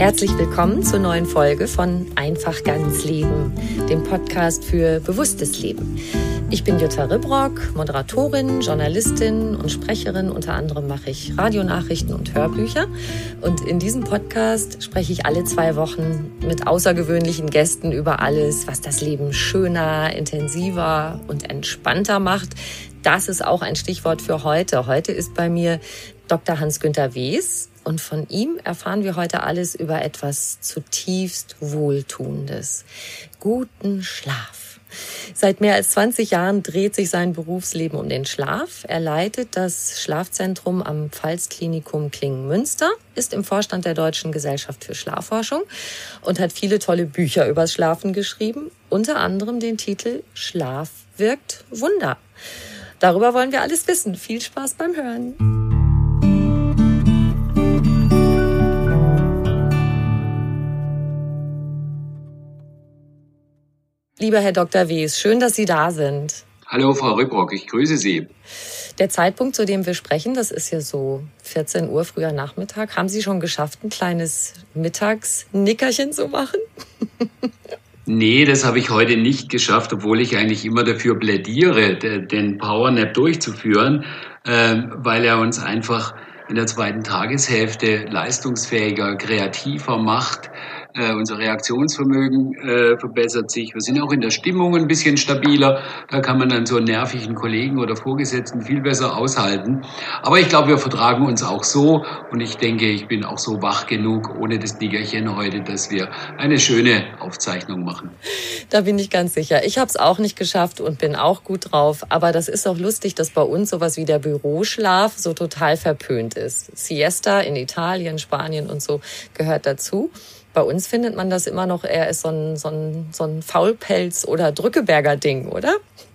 Herzlich willkommen zur neuen Folge von Einfach ganz Leben, dem Podcast für bewusstes Leben. Ich bin Jutta Ribrock, Moderatorin, Journalistin und Sprecherin. Unter anderem mache ich Radionachrichten und Hörbücher. Und in diesem Podcast spreche ich alle 2 Wochen mit außergewöhnlichen Gästen über alles, was das Leben schöner, intensiver und entspannter macht. Das ist auch ein Stichwort für heute. Heute ist bei mir Dr. Hans-Günter Wes. Und von ihm erfahren wir heute alles über etwas zutiefst Wohltuendes. Guten Schlaf. Seit mehr als 20 Jahren dreht sich sein Berufsleben um den Schlaf. Er leitet das Schlafzentrum am Pfalzklinikum Klingen-Münster, ist im Vorstand der Deutschen Gesellschaft für Schlafforschung und hat viele tolle Bücher übers Schlafen geschrieben, unter anderem den Titel Schlaf wirkt Wunder. Darüber wollen wir alles wissen. Viel Spaß beim Hören. Lieber Herr Dr. Wes, schön, dass Sie da sind. Hallo, Frau Ribrock, ich grüße Sie. Der Zeitpunkt, zu dem wir sprechen, das ist ja so 14 Uhr, früher Nachmittag. Haben Sie schon geschafft, ein kleines Mittagsnickerchen zu machen? Nee, das habe ich heute nicht geschafft, obwohl ich eigentlich immer dafür plädiere, den Powernap durchzuführen, weil er uns einfach in der zweiten Tageshälfte leistungsfähiger, kreativer macht. Unser Reaktionsvermögen verbessert sich. Wir sind auch in der Stimmung ein bisschen stabiler. Da kann man dann so einen nervigen Kollegen oder Vorgesetzten viel besser aushalten. Aber ich glaube, wir vertragen uns auch so. Und ich denke, ich bin auch so wach genug, ohne das Nickerchen heute, dass wir eine schöne Aufzeichnung machen. Da bin ich ganz sicher. Ich habe es auch nicht geschafft und bin auch gut drauf. Aber das ist auch lustig, dass bei uns sowas wie der Büroschlaf so total verpönt ist. Siesta in Italien, Spanien und so gehört dazu. Bei uns findet man das immer noch eher als so ein Faulpelz- oder Drückeberger-Ding, oder?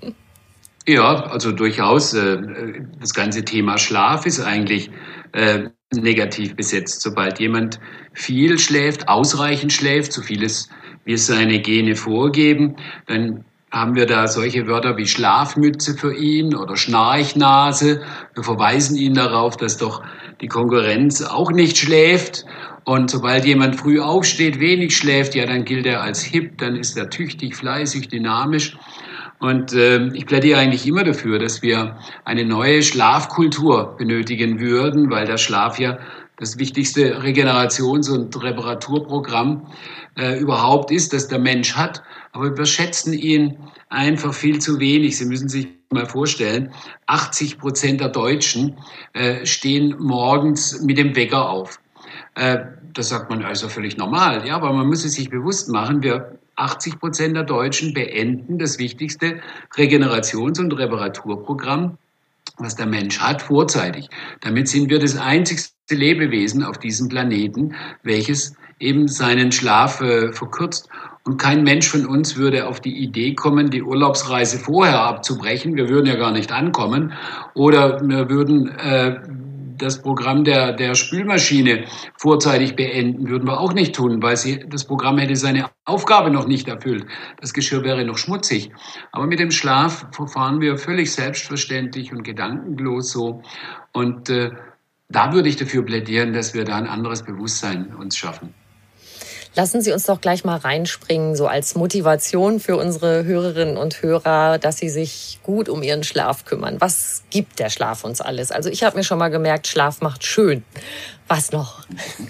Ja, also durchaus. Das ganze Thema Schlaf ist eigentlich negativ besetzt. Sobald jemand viel schläft, ausreichend schläft, so viel wie es seine Gene vorgeben, dann haben wir da solche Wörter wie Schlafmütze für ihn oder Schnarchnase. Wir verweisen ihn darauf, dass doch die Konkurrenz auch nicht schläft. Und sobald jemand früh aufsteht, wenig schläft, ja, dann gilt er als hip, dann ist er tüchtig, fleißig, dynamisch. Und ich plädiere eigentlich immer dafür, dass wir eine neue Schlafkultur benötigen würden, weil der Schlaf ja das wichtigste Regenerations- und Reparaturprogramm überhaupt ist, das der Mensch hat. Aber wir schätzen ihn einfach viel zu wenig. Sie müssen sich mal vorstellen, 80% der Deutschen stehen morgens mit dem Wecker auf. Das sagt man also völlig normal, ja, aber man muss es sich bewusst machen, 80% der Deutschen beenden das wichtigste Regenerations- und Reparaturprogramm, was der Mensch hat, vorzeitig. Damit sind wir das einzigste Lebewesen auf diesem Planeten, welches eben seinen Schlaf verkürzt. Und kein Mensch von uns würde auf die Idee kommen, die Urlaubsreise vorher abzubrechen. Wir würden ja gar nicht ankommen. Oder wir würden das Programm der Spülmaschine vorzeitig beenden, würden wir auch nicht tun, weil das Programm hätte seine Aufgabe noch nicht erfüllt. Das Geschirr wäre noch schmutzig. Aber mit dem Schlaf verfahren wir völlig selbstverständlich und gedankenlos so. Und da würde ich dafür plädieren, dass wir da ein anderes Bewusstsein uns schaffen. Lassen Sie uns doch gleich mal reinspringen, so als Motivation für unsere Hörerinnen und Hörer, dass sie sich gut um ihren Schlaf kümmern. Was gibt der Schlaf uns alles? Also ich habe mir schon mal gemerkt, Schlaf macht schön. Was noch?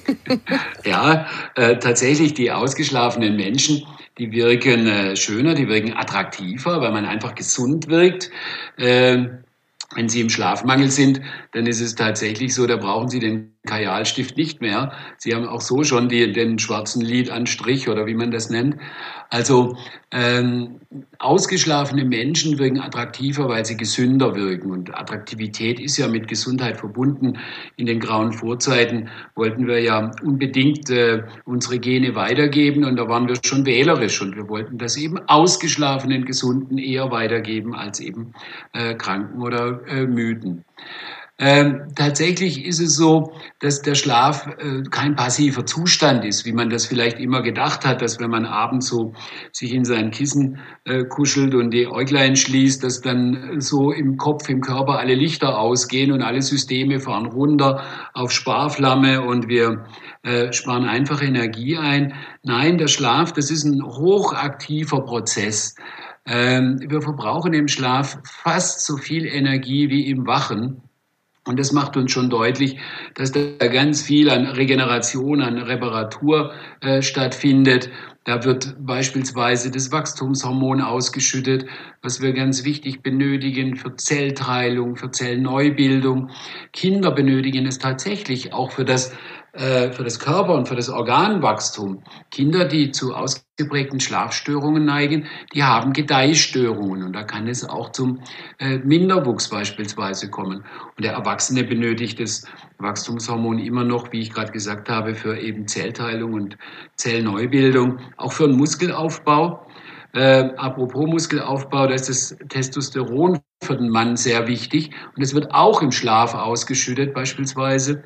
Ja, tatsächlich die ausgeschlafenen Menschen, die wirken schöner, die wirken attraktiver, weil man einfach gesund wirkt. Wenn Sie im Schlafmangel sind, dann ist es tatsächlich so, da brauchen Sie den Kajalstift nicht mehr. Sie haben auch so schon den schwarzen Lidanstrich oder wie man das nennt. Also ausgeschlafene Menschen wirken attraktiver, weil sie gesünder wirken. Und Attraktivität ist ja mit Gesundheit verbunden. In den grauen Vorzeiten wollten wir ja unbedingt unsere Gene weitergeben und da waren wir schon wählerisch und wir wollten das eben ausgeschlafenen Gesunden eher weitergeben als eben Kranken oder Müden. Tatsächlich ist es so, dass der Schlaf kein passiver Zustand ist, wie man das vielleicht immer gedacht hat, dass wenn man abends so sich in sein Kissen kuschelt und die Äuglein schließt, dass dann so im Kopf, im Körper alle Lichter ausgehen und alle Systeme fahren runter auf Sparflamme und wir sparen einfach Energie ein. Nein, der Schlaf, das ist ein hochaktiver Prozess. Wir verbrauchen im Schlaf fast so viel Energie wie im Wachen. Und das macht uns schon deutlich, dass da ganz viel an Regeneration, an Reparatur stattfindet. Da wird beispielsweise das Wachstumshormon ausgeschüttet, was wir ganz wichtig benötigen für Zellteilung, für Zellneubildung. Kinder benötigen es tatsächlich auch für das Körper- und für das Organwachstum. Kinder, die zu ausgeprägten Schlafstörungen neigen, die haben Gedeihstörungen und da kann es auch zum Minderwuchs beispielsweise kommen. Und der Erwachsene benötigt das Wachstumshormon immer noch, wie ich gerade gesagt habe, für eben Zellteilung und Zellneubildung, auch für den Muskelaufbau. Apropos Muskelaufbau, da ist das Testosteron für den Mann sehr wichtig und es wird auch im Schlaf ausgeschüttet beispielsweise.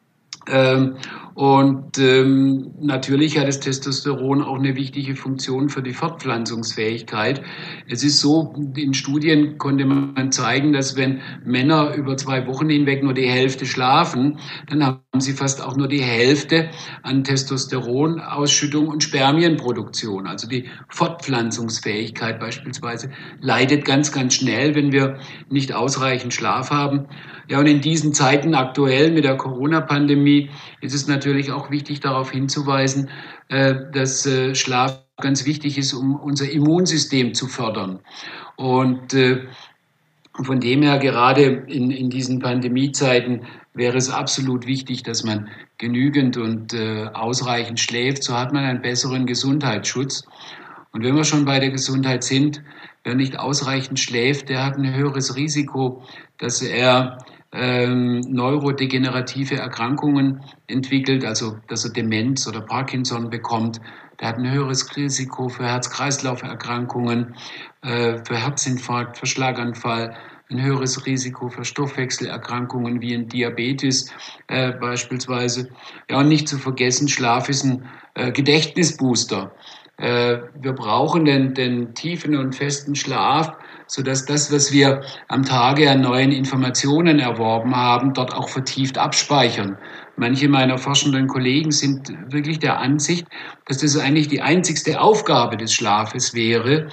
Natürlich hat das Testosteron auch eine wichtige Funktion für die Fortpflanzungsfähigkeit. Es ist so, in Studien konnte man zeigen, dass wenn Männer über 2 Wochen hinweg nur die Hälfte schlafen, dann haben sie fast auch nur die Hälfte an Testosteronausschüttung und Spermienproduktion. Also die Fortpflanzungsfähigkeit beispielsweise leidet ganz, ganz schnell, wenn wir nicht ausreichend Schlaf haben. Ja, und in diesen Zeiten aktuell mit der Corona-Pandemie ist es natürlich auch wichtig, darauf hinzuweisen, dass Schlaf ganz wichtig ist, um unser Immunsystem zu fördern. Und von dem her, gerade in diesen Pandemiezeiten, wäre es absolut wichtig, dass man genügend und ausreichend schläft. So hat man einen besseren Gesundheitsschutz. Und wenn wir schon bei der Gesundheit sind, wer nicht ausreichend schläft, der hat ein höheres Risiko, dass er neurodegenerative Erkrankungen entwickelt, also dass er Demenz oder Parkinson bekommt. Der hat ein höheres Risiko für Herz-Kreislauf-Erkrankungen, für Herzinfarkt, für Schlaganfall, ein höheres Risiko für Stoffwechselerkrankungen wie ein Diabetes beispielsweise. Ja, und nicht zu vergessen, Schlaf ist ein Gedächtnisbooster. Wir brauchen den tiefen und festen Schlaf, sodass das, was wir am Tage an neuen Informationen erworben haben, dort auch vertieft abspeichern. Manche meiner forschenden Kollegen sind wirklich der Ansicht, dass das eigentlich die einzigste Aufgabe des Schlafes wäre,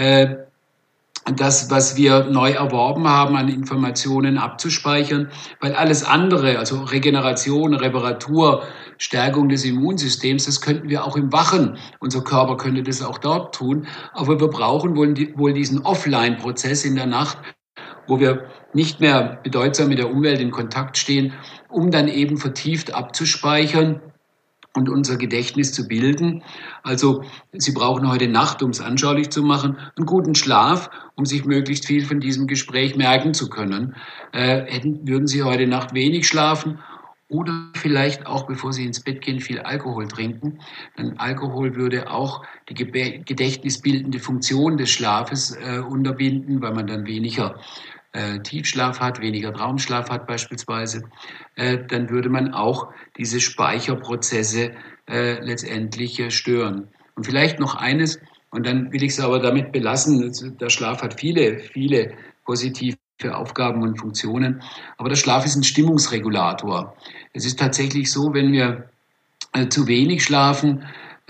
das, was wir neu erworben haben, an Informationen abzuspeichern, weil alles andere, also Regeneration, Reparatur, Stärkung des Immunsystems, das könnten wir auch im Wachen. Unser Körper könnte das auch dort tun, aber wir brauchen wohl diesen Offline-Prozess in der Nacht, wo wir nicht mehr bedeutsam mit der Umwelt in Kontakt stehen, um dann eben vertieft abzuspeichern und unser Gedächtnis zu bilden. Also Sie brauchen heute Nacht, um es anschaulich zu machen, einen guten Schlaf, um sich möglichst viel von diesem Gespräch merken zu können. Würden Sie heute Nacht wenig schlafen oder vielleicht auch, bevor Sie ins Bett gehen, viel Alkohol trinken, denn Alkohol würde auch die gedächtnisbildende Funktion des Schlafes unterbinden, weil man dann weniger Tiefschlaf hat, weniger Traumschlaf hat beispielsweise, dann würde man auch diese Speicherprozesse letztendlich stören. Und vielleicht noch eines, und dann will ich es aber damit belassen, der Schlaf hat viele positive Aufgaben und Funktionen, aber der Schlaf ist ein Stimmungsregulator. Es ist tatsächlich so, wenn wir zu wenig schlafen,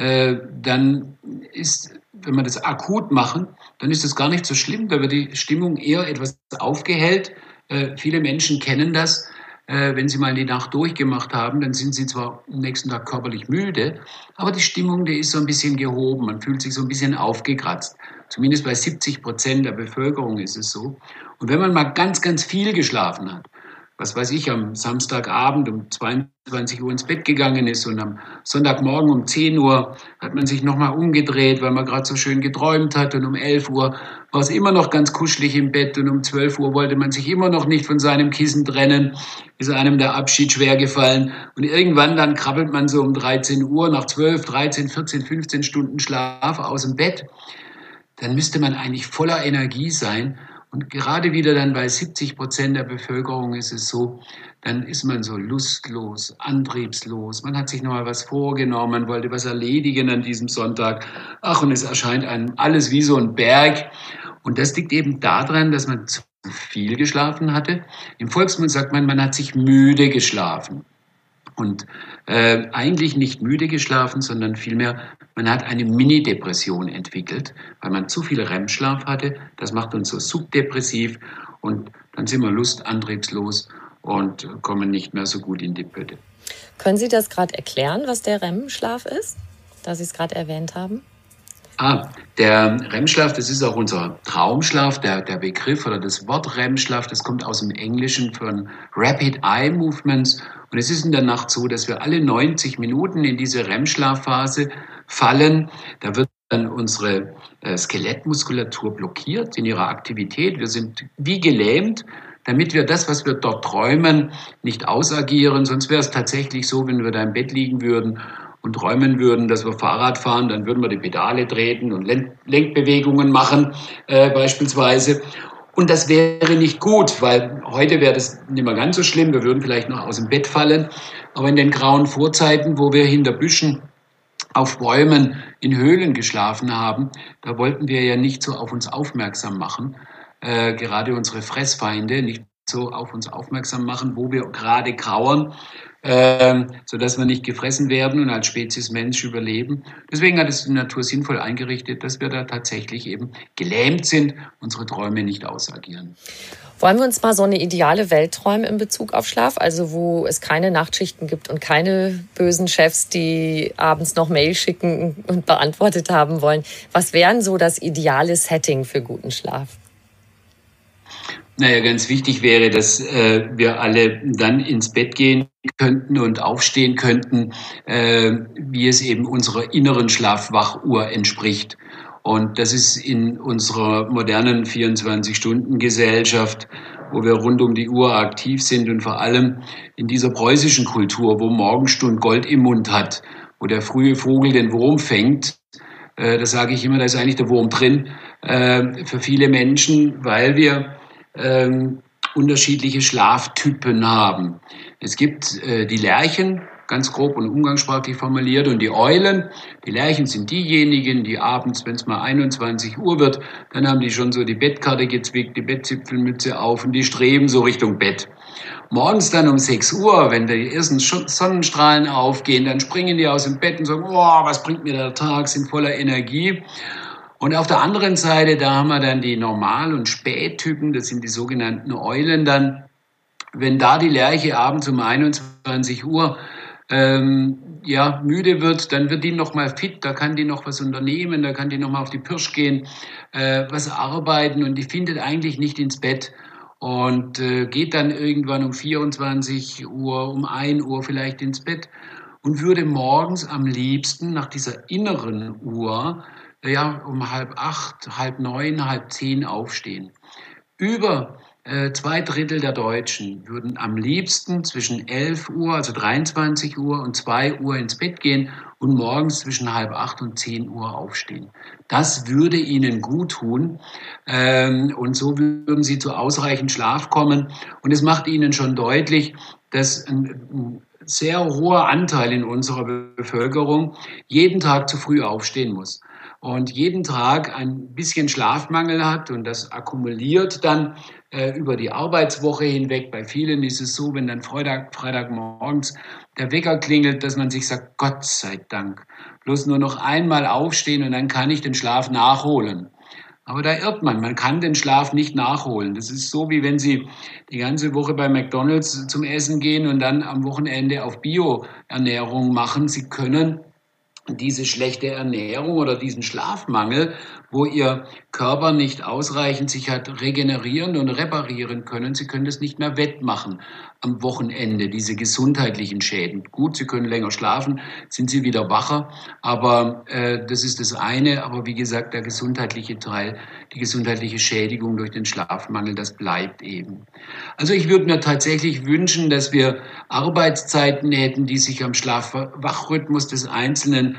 dann ist, wenn wir das akut machen, dann ist das gar nicht so schlimm, weil wir die Stimmung eher etwas aufgehellt. Viele Menschen kennen das. Wenn sie mal die Nacht durchgemacht haben, dann sind sie zwar am nächsten Tag körperlich müde, aber die Stimmung, die ist so ein bisschen gehoben. Man fühlt sich so ein bisschen aufgekratzt. Zumindest bei 70% der Bevölkerung ist es so. Und wenn man mal ganz, ganz viel geschlafen hat, was weiß ich, am Samstagabend um 22 Uhr ins Bett gegangen ist und am Sonntagmorgen um 10 Uhr hat man sich nochmal umgedreht, weil man gerade so schön geträumt hat und um 11 Uhr war es immer noch ganz kuschelig im Bett und um 12 Uhr wollte man sich immer noch nicht von seinem Kissen trennen, ist einem der Abschied schwer gefallen und irgendwann dann krabbelt man so um 13 Uhr nach 12, 13, 14, 15 Stunden Schlaf aus dem Bett. Dann müsste man eigentlich voller Energie sein Und gerade wieder dann bei 70% der Bevölkerung ist es so, dann ist man so lustlos, antriebslos. Man hat sich nochmal was vorgenommen, wollte was erledigen an diesem Sonntag. Ach, und es erscheint einem alles wie so ein Berg. Und das liegt eben daran, dass man zu viel geschlafen hatte. Im Volksmund sagt man, man hat sich müde geschlafen. Und eigentlich nicht müde geschlafen, sondern vielmehr, man hat eine Mini-Depression entwickelt, weil man zu viel REM-Schlaf hatte. Das macht uns so subdepressiv und dann sind wir lustantriebslos und kommen nicht mehr so gut in die Pötte. Können Sie das gerade erklären, was der REM-Schlaf ist, da Sie es gerade erwähnt haben? Der REM-Schlaf, das ist auch unser Traumschlaf, der Begriff oder das Wort REM-Schlaf, das kommt aus dem Englischen von Rapid Eye Movements. Und es ist in der Nacht so, dass wir alle 90 Minuten in diese REM-Schlafphase fallen. Da wird dann unsere Skelettmuskulatur blockiert in ihrer Aktivität. Wir sind wie gelähmt, damit wir das, was wir dort träumen, nicht ausagieren. Sonst wäre es tatsächlich so, wenn wir da im Bett liegen würden und träumen würden, dass wir Fahrrad fahren, dann würden wir die Pedale treten und Lenkbewegungen machen beispielsweise. Und das wäre nicht gut, weil heute wäre das nicht mehr ganz so schlimm. Wir würden vielleicht noch aus dem Bett fallen. Aber in den grauen Vorzeiten, wo wir hinter Büschen auf Bäumen in Höhlen geschlafen haben, da wollten wir ja nicht so auf uns aufmerksam machen. Gerade unsere Fressfeinde nicht so auf uns aufmerksam machen, wo wir gerade kauern, sodass wir nicht gefressen werden und als Spezies Mensch überleben. Deswegen hat es die Natur sinnvoll eingerichtet, dass wir da tatsächlich eben gelähmt sind, unsere Träume nicht ausagieren. Wollen wir uns mal so eine ideale Welt träumen in Bezug auf Schlaf, also wo es keine Nachtschichten gibt und keine bösen Chefs, die abends noch Mail schicken und beantwortet haben wollen. Was wären so das ideale Setting für guten Schlaf? Naja, ganz wichtig wäre, dass wir alle dann ins Bett gehen könnten und aufstehen könnten, wie es eben unserer inneren Schlafwachuhr entspricht. Und das ist in unserer modernen 24-Stunden-Gesellschaft, wo wir rund um die Uhr aktiv sind und vor allem in dieser preußischen Kultur, wo Morgenstund Gold im Mund hat, wo der frühe Vogel den Wurm fängt, da sage ich immer, da ist eigentlich der Wurm drin, für viele Menschen, weil wir unterschiedliche Schlaftypen haben. Es gibt die Lerchen, ganz grob und umgangssprachlich formuliert, und die Eulen. Die Lerchen sind diejenigen, die abends, wenn es mal 21 Uhr wird, dann haben die schon so die Bettkarte gezwickt, die Bettzipfelmütze auf und die streben so Richtung Bett. Morgens dann um 6 Uhr, wenn die ersten Sonnenstrahlen aufgehen, dann springen die aus dem Bett und sagen, oh, was bringt mir der Tag, sind voller Energie. Und auf der anderen Seite, da haben wir dann die Normal- und Spättypen, das sind die sogenannten Eulen dann. Wenn da die Lerche abends um 21 Uhr müde wird, dann wird die nochmal fit, da kann die noch was unternehmen, da kann die nochmal auf die Pirsch gehen, was arbeiten, und die findet eigentlich nicht ins Bett und geht dann irgendwann um 24 Uhr, um 1 Uhr vielleicht ins Bett und würde morgens am liebsten nach dieser inneren Uhr um 7:30, 8:30, 9:30 aufstehen. Über 2/3 der Deutschen würden am liebsten zwischen 11 Uhr, also 23 Uhr und 2 Uhr ins Bett gehen und morgens zwischen 7:30 und 10 Uhr aufstehen. Das würde ihnen gut tun und so würden sie zu ausreichend Schlaf kommen. Und es macht ihnen schon deutlich, dass ein sehr hoher Anteil in unserer Bevölkerung jeden Tag zu früh aufstehen muss und jeden Tag ein bisschen Schlafmangel hat, und das akkumuliert dann über die Arbeitswoche hinweg. Bei vielen ist es so, wenn dann Freitagmorgens der Wecker klingelt, dass man sich sagt, Gott sei Dank, bloß nur noch einmal aufstehen und dann kann ich den Schlaf nachholen. Aber da irrt man kann den Schlaf nicht nachholen. Das ist so, wie wenn Sie die ganze Woche bei McDonald's zum Essen gehen und dann am Wochenende auf Bio-Ernährung machen. Sie können diese schlechte Ernährung oder diesen Schlafmangel, wo Ihr Körper nicht ausreichend sich hat regenerieren und reparieren können, Sie können das nicht mehr wettmachen am Wochenende, diese gesundheitlichen Schäden. Gut, Sie können länger schlafen, sind Sie wieder wacher, aber das ist das eine. Aber wie gesagt, der gesundheitliche Teil, die gesundheitliche Schädigung durch den Schlafmangel, das bleibt eben. Also ich würde mir tatsächlich wünschen, dass wir Arbeitszeiten hätten, die sich am Schlaf-Wach-Rhythmus des Einzelnen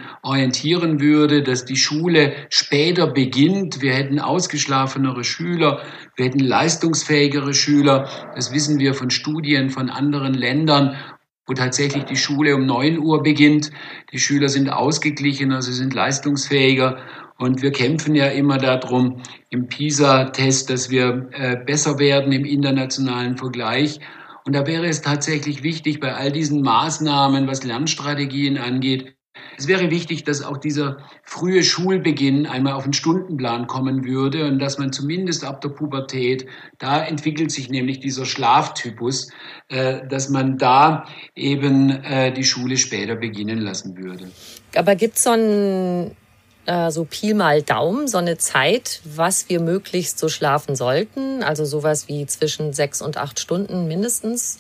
orientieren würde, dass die Schule später beginnt. Wir hätten ausgeschlafenere Schüler, wir hätten leistungsfähigere Schüler. Das wissen wir von Studien von anderen Ländern, wo tatsächlich die Schule um 9 Uhr beginnt. Die Schüler sind ausgeglichener, sie sind leistungsfähiger. Und wir kämpfen ja immer darum im PISA-Test, dass wir besser werden im internationalen Vergleich. Und da wäre es tatsächlich wichtig, bei all diesen Maßnahmen, was Lernstrategien angeht, es wäre wichtig, dass auch dieser frühe Schulbeginn einmal auf den Stundenplan kommen würde und dass man zumindest ab der Pubertät, da entwickelt sich nämlich dieser Schlaftypus, dass man da eben die Schule später beginnen lassen würde. Aber gibt es so Pi mal Daumen, so eine Zeit, was wir möglichst so schlafen sollten? Also sowas wie zwischen 6 und 8 Stunden mindestens?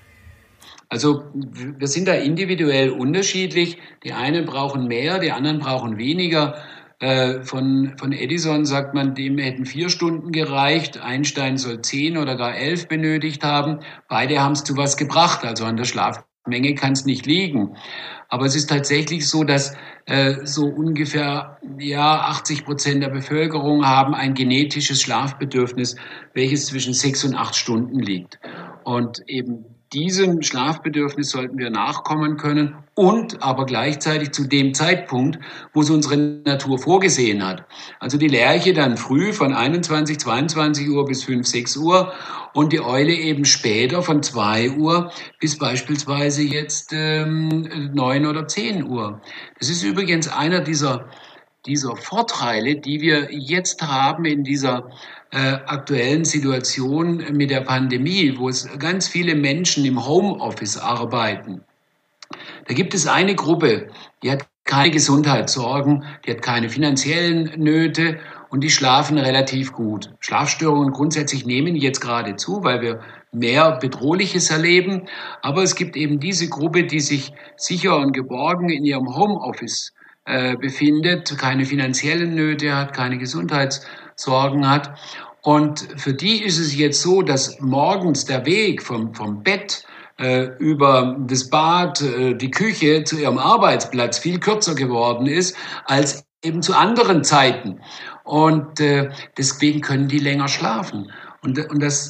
Also wir sind da individuell unterschiedlich. Die einen brauchen mehr, die anderen brauchen weniger. Von Edison sagt man, dem hätten 4 Stunden gereicht. Einstein soll 10 oder gar 11 benötigt haben. Beide haben es zu was gebracht. Also an der Schlafmenge kann es nicht liegen. Aber es ist tatsächlich so, dass so ungefähr 80% der Bevölkerung haben ein genetisches Schlafbedürfnis, welches zwischen 6 und 8 Stunden liegt. Und eben diesem Schlafbedürfnis sollten wir nachkommen können und aber gleichzeitig zu dem Zeitpunkt, wo es unsere Natur vorgesehen hat. Also die Lerche dann früh von 21, 22 Uhr bis 5, 6 Uhr und die Eule eben später von 2 Uhr bis beispielsweise jetzt 9 oder 10 Uhr. Das ist übrigens einer dieser Vorteile, die wir jetzt haben in dieser aktuellen Situation mit der Pandemie, wo es ganz viele Menschen im Homeoffice arbeiten. Da gibt es eine Gruppe, die hat keine Gesundheitssorgen, die hat keine finanziellen Nöte und die schlafen relativ gut. Schlafstörungen grundsätzlich nehmen jetzt gerade zu, weil wir mehr Bedrohliches erleben. Aber es gibt eben diese Gruppe, die sich sicher und geborgen in ihrem Homeoffice befindet, keine finanziellen Nöte hat, keine Gesundheitssorgen hat. Und für die ist es jetzt so, dass morgens der Weg vom Bett über das Bad, die Küche zu ihrem Arbeitsplatz viel kürzer geworden ist als eben zu anderen Zeiten. Und deswegen können die länger schlafen. Und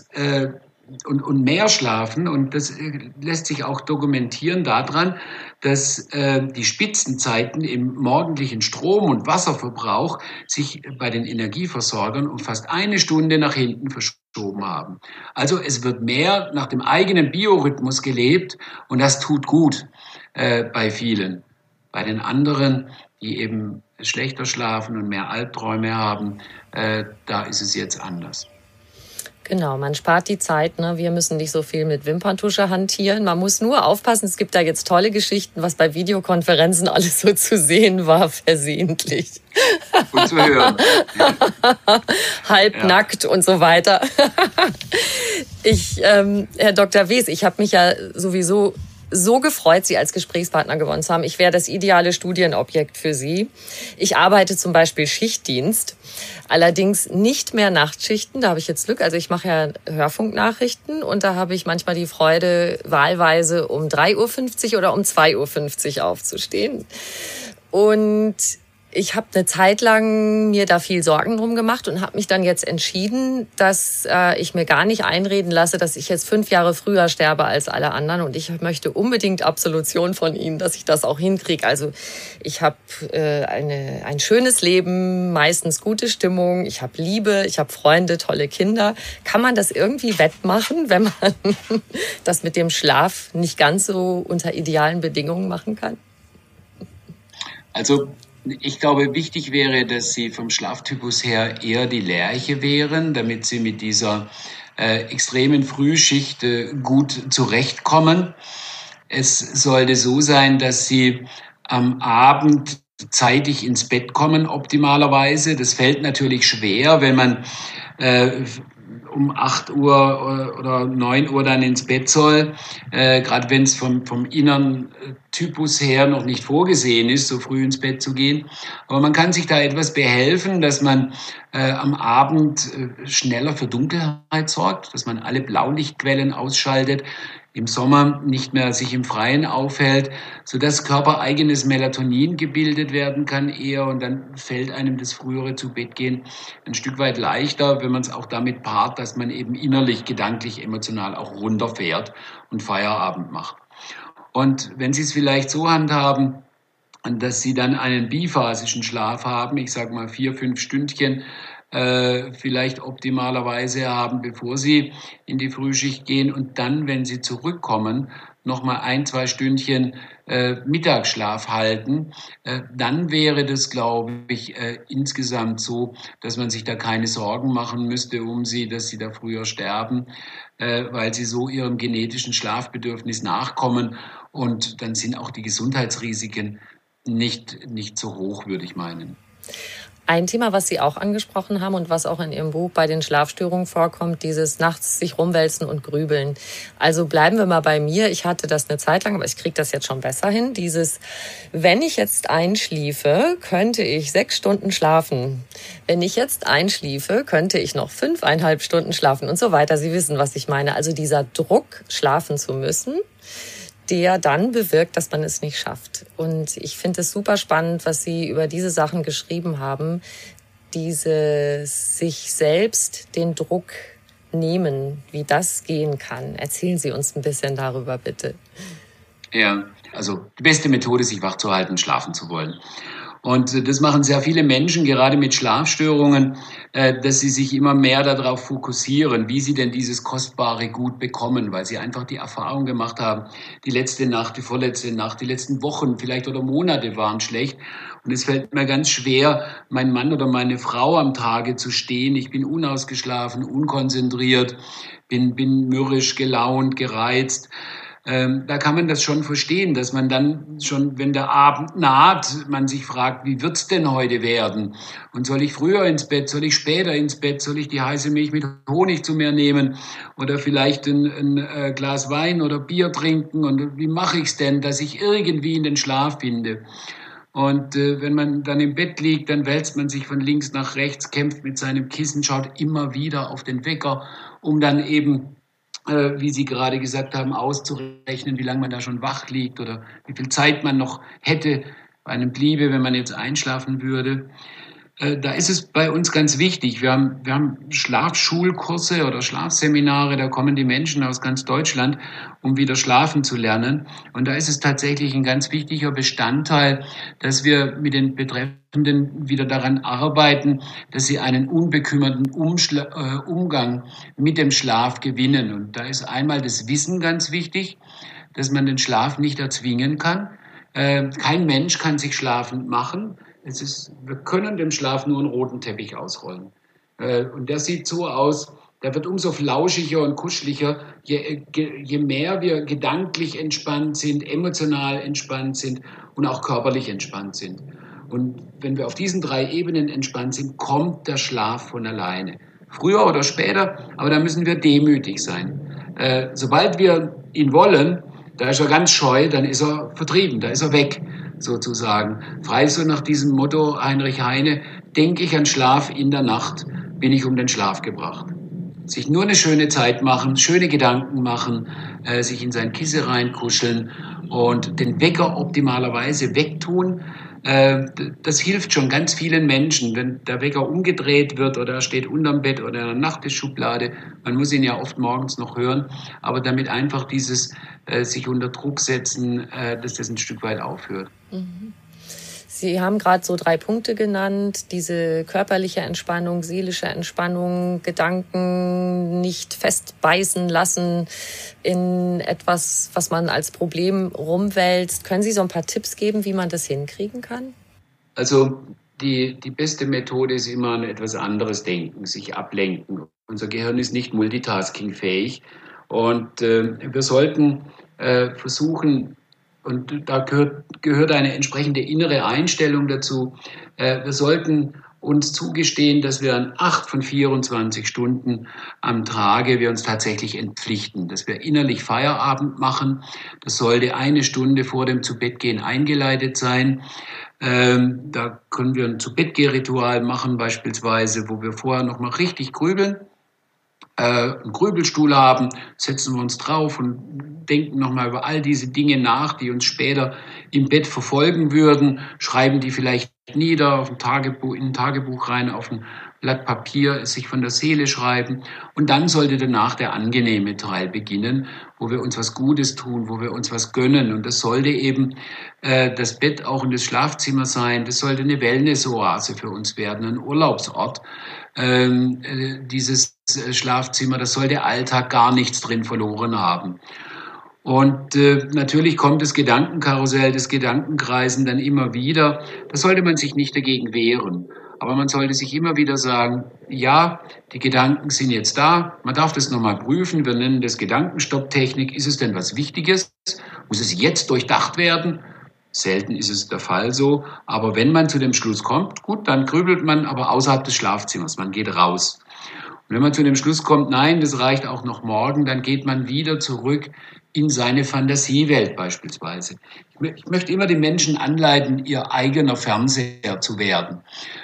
mehr schlafen. Und das lässt sich auch dokumentieren daran, dass die Spitzenzeiten im morgendlichen Strom- und Wasserverbrauch sich bei den Energieversorgern um fast 1 Stunde nach hinten verschoben haben. Also es wird mehr nach dem eigenen Biorhythmus gelebt und das tut gut bei vielen. Bei den anderen, die eben schlechter schlafen und mehr Albträume haben, da ist es jetzt anders. Genau, man spart die Zeit, ne? Wir müssen nicht so viel mit Wimperntusche hantieren. Man muss nur aufpassen, es gibt da jetzt tolle Geschichten, was bei Videokonferenzen alles so zu sehen war, versehentlich. Und zu hören. Halbnackt und so weiter. Herr Dr. Wes, ich habe mich ja sowieso so gefreut, Sie als Gesprächspartner gewonnen zu haben. Ich wäre das ideale Studienobjekt für Sie. Ich arbeite zum Beispiel Schichtdienst, allerdings nicht mehr Nachtschichten. Da habe ich jetzt Glück. Also ich mache ja Hörfunknachrichten und da habe ich manchmal die Freude, wahlweise um 3:50 Uhr oder um 2:50 Uhr aufzustehen. Und ich habe eine Zeit lang mir da viel Sorgen drum gemacht und habe mich dann jetzt entschieden, dass ich mir gar nicht einreden lasse, dass ich jetzt 5 Jahre früher sterbe als alle anderen. Und ich möchte unbedingt Absolution von Ihnen, dass ich das auch hinkriege. Also ich habe ein schönes Leben, meistens gute Stimmung, ich habe Liebe, ich habe Freunde, tolle Kinder. Kann man das irgendwie wettmachen, wenn man das mit dem Schlaf nicht ganz so unter idealen Bedingungen machen kann? Also ich glaube, wichtig wäre, dass Sie vom Schlaftypus her eher die Lerche wären, damit Sie mit dieser extremen Frühschicht gut zurechtkommen. Es sollte so sein, dass Sie am Abend zeitig ins Bett kommen, optimalerweise. Das fällt natürlich schwer, wenn man um 8 Uhr oder 9 Uhr dann ins Bett soll, gerade wenn es vom inneren Typus her noch nicht vorgesehen ist, so früh ins Bett zu gehen. Aber man kann sich da etwas behelfen, dass man am Abend schneller für Dunkelheit sorgt, dass man alle Blaulichtquellen ausschaltet. im Sommer nicht mehr sich im Freien aufhält, sodass körpereigenes Melatonin gebildet werden kann eher und dann fällt einem das frühere Zu-Bett-Gehen ein Stück weit leichter, wenn man es auch damit paart, dass man eben innerlich, gedanklich, emotional auch runterfährt und Feierabend macht. Und wenn Sie es vielleicht so handhaben, dass Sie dann einen biphasischen Schlaf haben, ich sage mal 4-5 Stündchen, vielleicht optimalerweise haben, bevor Sie in die Frühschicht gehen und dann, wenn Sie zurückkommen, nochmal 1-2 Stündchen Mittagsschlaf halten, dann wäre das, glaube ich, insgesamt so, dass man sich da keine Sorgen machen müsste um Sie, dass Sie da früher sterben, weil Sie so Ihrem genetischen Schlafbedürfnis nachkommen und dann sind auch die Gesundheitsrisiken nicht so hoch, würde ich meinen. Ein Thema, was Sie auch angesprochen haben und was auch in Ihrem Buch bei den Schlafstörungen vorkommt, dieses nachts sich rumwälzen und grübeln. Also bleiben wir mal bei mir. Ich hatte das eine Zeit lang, aber ich kriege das jetzt schon besser hin. Dieses, wenn ich jetzt einschliefe, könnte ich 6 Stunden schlafen. Wenn ich jetzt einschliefe, könnte ich noch 5,5 Stunden schlafen und so weiter. Sie wissen, was ich meine. Also dieser Druck, schlafen zu müssen, der dann bewirkt, dass man es nicht schafft. Und ich finde es super spannend, was Sie über diese Sachen geschrieben haben, dieses sich selbst den Druck nehmen, wie das gehen kann. Erzählen Sie uns ein bisschen darüber, bitte. Ja, also die beste Methode, sich wach zu halten, schlafen zu wollen. Und das machen sehr viele Menschen, gerade mit Schlafstörungen, dass sie sich immer mehr darauf fokussieren, wie sie denn dieses kostbare Gut bekommen, weil sie einfach die Erfahrung gemacht haben, die letzte Nacht, die vorletzte Nacht, die letzten Wochen vielleicht oder Monate waren schlecht. Und es fällt mir ganz schwer, mein Mann oder meine Frau am Tage zu stehen. Ich bin unausgeschlafen, unkonzentriert, bin mürrisch, gelaunt, gereizt. Da kann man das schon verstehen, dass man dann schon, wenn der Abend naht, man sich fragt, wie wird's denn heute werden? Und soll ich früher ins Bett, soll ich später ins Bett, soll ich die heiße Milch mit Honig zu mir nehmen oder vielleicht ein Glas Wein oder Bier trinken? Und wie mache ich's denn, dass ich irgendwie in den Schlaf finde? Und wenn man dann im Bett liegt, dann wälzt man sich von links nach rechts, kämpft mit seinem Kissen, schaut immer wieder auf den Wecker, um dann eben wie Sie gerade gesagt haben, auszurechnen, wie lange man da schon wach liegt oder wie viel Zeit man noch hätte bei einem bliebe, wenn man jetzt einschlafen würde. Da ist es bei uns ganz wichtig. Wir haben Schlafschulkurse oder Schlafseminare, da kommen die Menschen aus ganz Deutschland, um wieder schlafen zu lernen. Und da ist es tatsächlich ein ganz wichtiger Bestandteil, dass wir mit den Betreffenden wieder daran arbeiten, dass sie einen unbekümmerten Umgang mit dem Schlaf gewinnen. Und da ist einmal das Wissen ganz wichtig, dass man den Schlaf nicht erzwingen kann. Kein Mensch kann sich schlafend machen. Wir können dem Schlaf nur einen roten Teppich ausrollen. Und der sieht so aus, der wird umso flauschiger und kuscheliger, je mehr wir gedanklich entspannt sind, emotional entspannt sind und auch körperlich entspannt sind. Und wenn wir auf diesen 3 Ebenen entspannt sind, kommt der Schlaf von alleine. Früher oder später, aber da müssen wir demütig sein. Sobald wir ihn wollen, da ist er ganz scheu, dann ist er vertrieben, da ist er weg, sozusagen. Frei so nach diesem Motto Heinrich Heine, denke ich an Schlaf in der Nacht, bin ich um den Schlaf gebracht. Sich nur eine schöne Zeit machen, schöne Gedanken machen, sich in sein Kissen reinkuscheln und den Wecker optimalerweise wegtun. Das hilft schon ganz vielen Menschen, wenn der Wecker umgedreht wird oder er steht unterm Bett oder in der Nachttischschublade. Man muss ihn ja oft morgens noch hören, aber damit einfach dieses sich unter Druck setzen, dass das ein Stück weit aufhört. Mhm. Sie haben gerade so 3 Punkte genannt, diese körperliche Entspannung, seelische Entspannung, Gedanken nicht festbeißen lassen in etwas, was man als Problem rumwälzt. Können Sie so ein paar Tipps geben, wie man das hinkriegen kann? Also die beste Methode ist immer an etwas anderes denken, sich ablenken. Unser Gehirn ist nicht multitaskingfähig und wir sollten versuchen, und da gehört eine entsprechende innere Einstellung dazu. Wir sollten uns zugestehen, dass wir an 8 von 24 Stunden am Tage wir uns tatsächlich entpflichten, dass wir innerlich Feierabend machen. Das sollte 1 Stunde vor dem Zubettgehen eingeleitet sein. Da können wir ein Zubettgeh-Ritual machen beispielsweise, wo wir vorher nochmal richtig grübeln. einen Grübelstuhl haben, setzen wir uns drauf und denken nochmal über all diese Dinge nach, die uns später im Bett verfolgen würden, schreiben die vielleicht nieder auf ein Tagebuch, in ein Tagebuch rein, auf ein Blatt Papier, es sich von der Seele schreiben. Und dann sollte danach der angenehme Teil beginnen, wo wir uns was Gutes tun, wo wir uns was gönnen. Und das sollte eben das Bett auch in das Schlafzimmer sein. Das sollte eine Wellness-Oase für uns werden, ein Urlaubsort. Dieses Schlafzimmer, das soll der Alltag gar nichts drin verloren haben. Und natürlich kommt das Gedankenkarussell, das Gedankenkreisen dann immer wieder. Da sollte man sich nicht dagegen wehren. Aber man sollte sich immer wieder sagen, ja, die Gedanken sind jetzt da. Man darf das nochmal prüfen. Wir nennen das Gedankenstopptechnik. Ist es denn was Wichtiges? Muss es jetzt durchdacht werden? Selten ist es der Fall so. Aber wenn man zu dem Schluss kommt, gut, dann grübelt man aber außerhalb des Schlafzimmers. Man geht raus. Und wenn man zu dem Schluss kommt, nein, das reicht auch noch morgen, dann geht man wieder zurück in seine Fantasiewelt beispielsweise. Ich möchte immer die Menschen anleiten, ihr eigener Fernseher zu werden.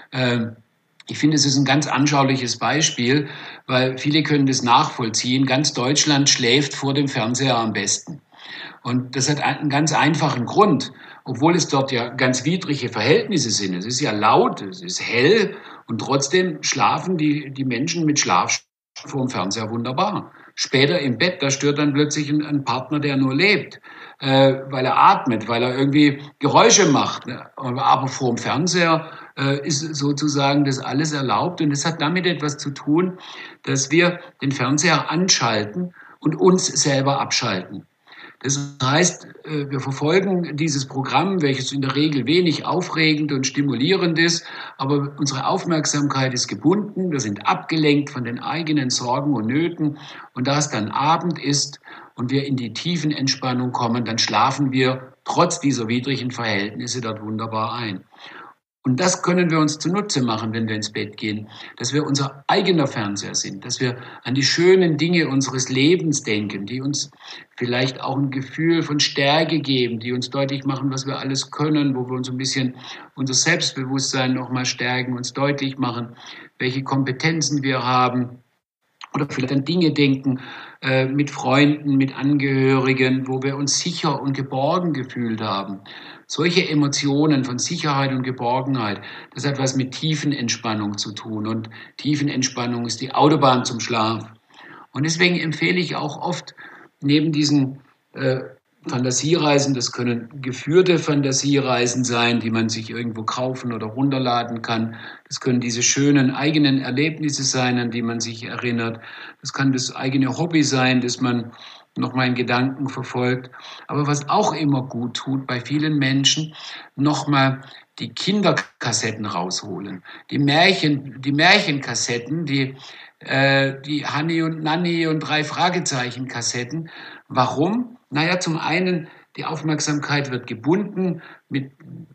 Ich finde, es ist ein ganz anschauliches Beispiel, weil viele können das nachvollziehen. Ganz Deutschland schläft vor dem Fernseher am besten. Und das hat einen ganz einfachen Grund, obwohl es dort ja ganz widrige Verhältnisse sind. Es ist ja laut, es ist hell und trotzdem schlafen die Menschen mit Schlaf vor dem Fernseher wunderbar. Später im Bett, da stört dann plötzlich ein Partner, der nur lebt, weil er atmet, weil er irgendwie Geräusche macht. Aber vor dem Fernseher ist sozusagen das alles erlaubt. Und es hat damit etwas zu tun, dass wir den Fernseher anschalten und uns selber abschalten. Das heißt, wir verfolgen dieses Programm, welches in der Regel wenig aufregend und stimulierend ist, aber unsere Aufmerksamkeit ist gebunden, wir sind abgelenkt von den eigenen Sorgen und Nöten und da es dann Abend ist und wir in die Tiefenentspannung kommen, dann schlafen wir trotz dieser widrigen Verhältnisse dort wunderbar ein. Und das können wir uns zunutze machen, wenn wir ins Bett gehen, dass wir unser eigener Fernseher sind, dass wir an die schönen Dinge unseres Lebens denken, die uns vielleicht auch ein Gefühl von Stärke geben, die uns deutlich machen, was wir alles können, wo wir uns ein bisschen unser Selbstbewusstsein nochmal stärken, uns deutlich machen, welche Kompetenzen wir haben. Oder vielleicht an Dinge denken mit Freunden, mit Angehörigen, wo wir uns sicher und geborgen gefühlt haben. Solche Emotionen von Sicherheit und Geborgenheit, das hat was mit Tiefenentspannung zu tun. Und Tiefenentspannung ist die Autobahn zum Schlaf. Und deswegen empfehle ich auch oft neben diesen Fantasiereisen, das können geführte Fantasiereisen sein, die man sich irgendwo kaufen oder runterladen kann. Das können diese schönen eigenen Erlebnisse sein, an die man sich erinnert. Das kann das eigene Hobby sein, das man nochmal in Gedanken verfolgt. Aber was auch immer gut tut bei vielen Menschen, nochmal die Kinderkassetten rausholen. Die Märchenkassetten, die Hanni und Nanni und 3 Fragezeichen Kassetten. Warum? Naja, zum einen, die Aufmerksamkeit wird gebunden mit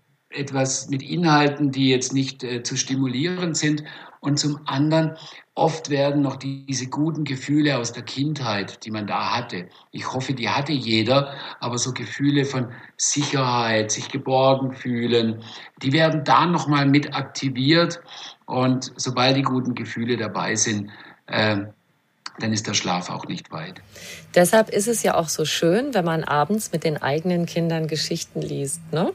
Inhalten, die jetzt nicht zu stimulierend sind. Und zum anderen, oft werden noch diese guten Gefühle aus der Kindheit, die man da hatte. Ich hoffe, die hatte jeder, aber so Gefühle von Sicherheit, sich geborgen fühlen, die werden da nochmal mit aktiviert. Und sobald die guten Gefühle dabei sind, dann ist der Schlaf auch nicht weit. Deshalb ist es ja auch so schön, wenn man abends mit den eigenen Kindern Geschichten liest, ne?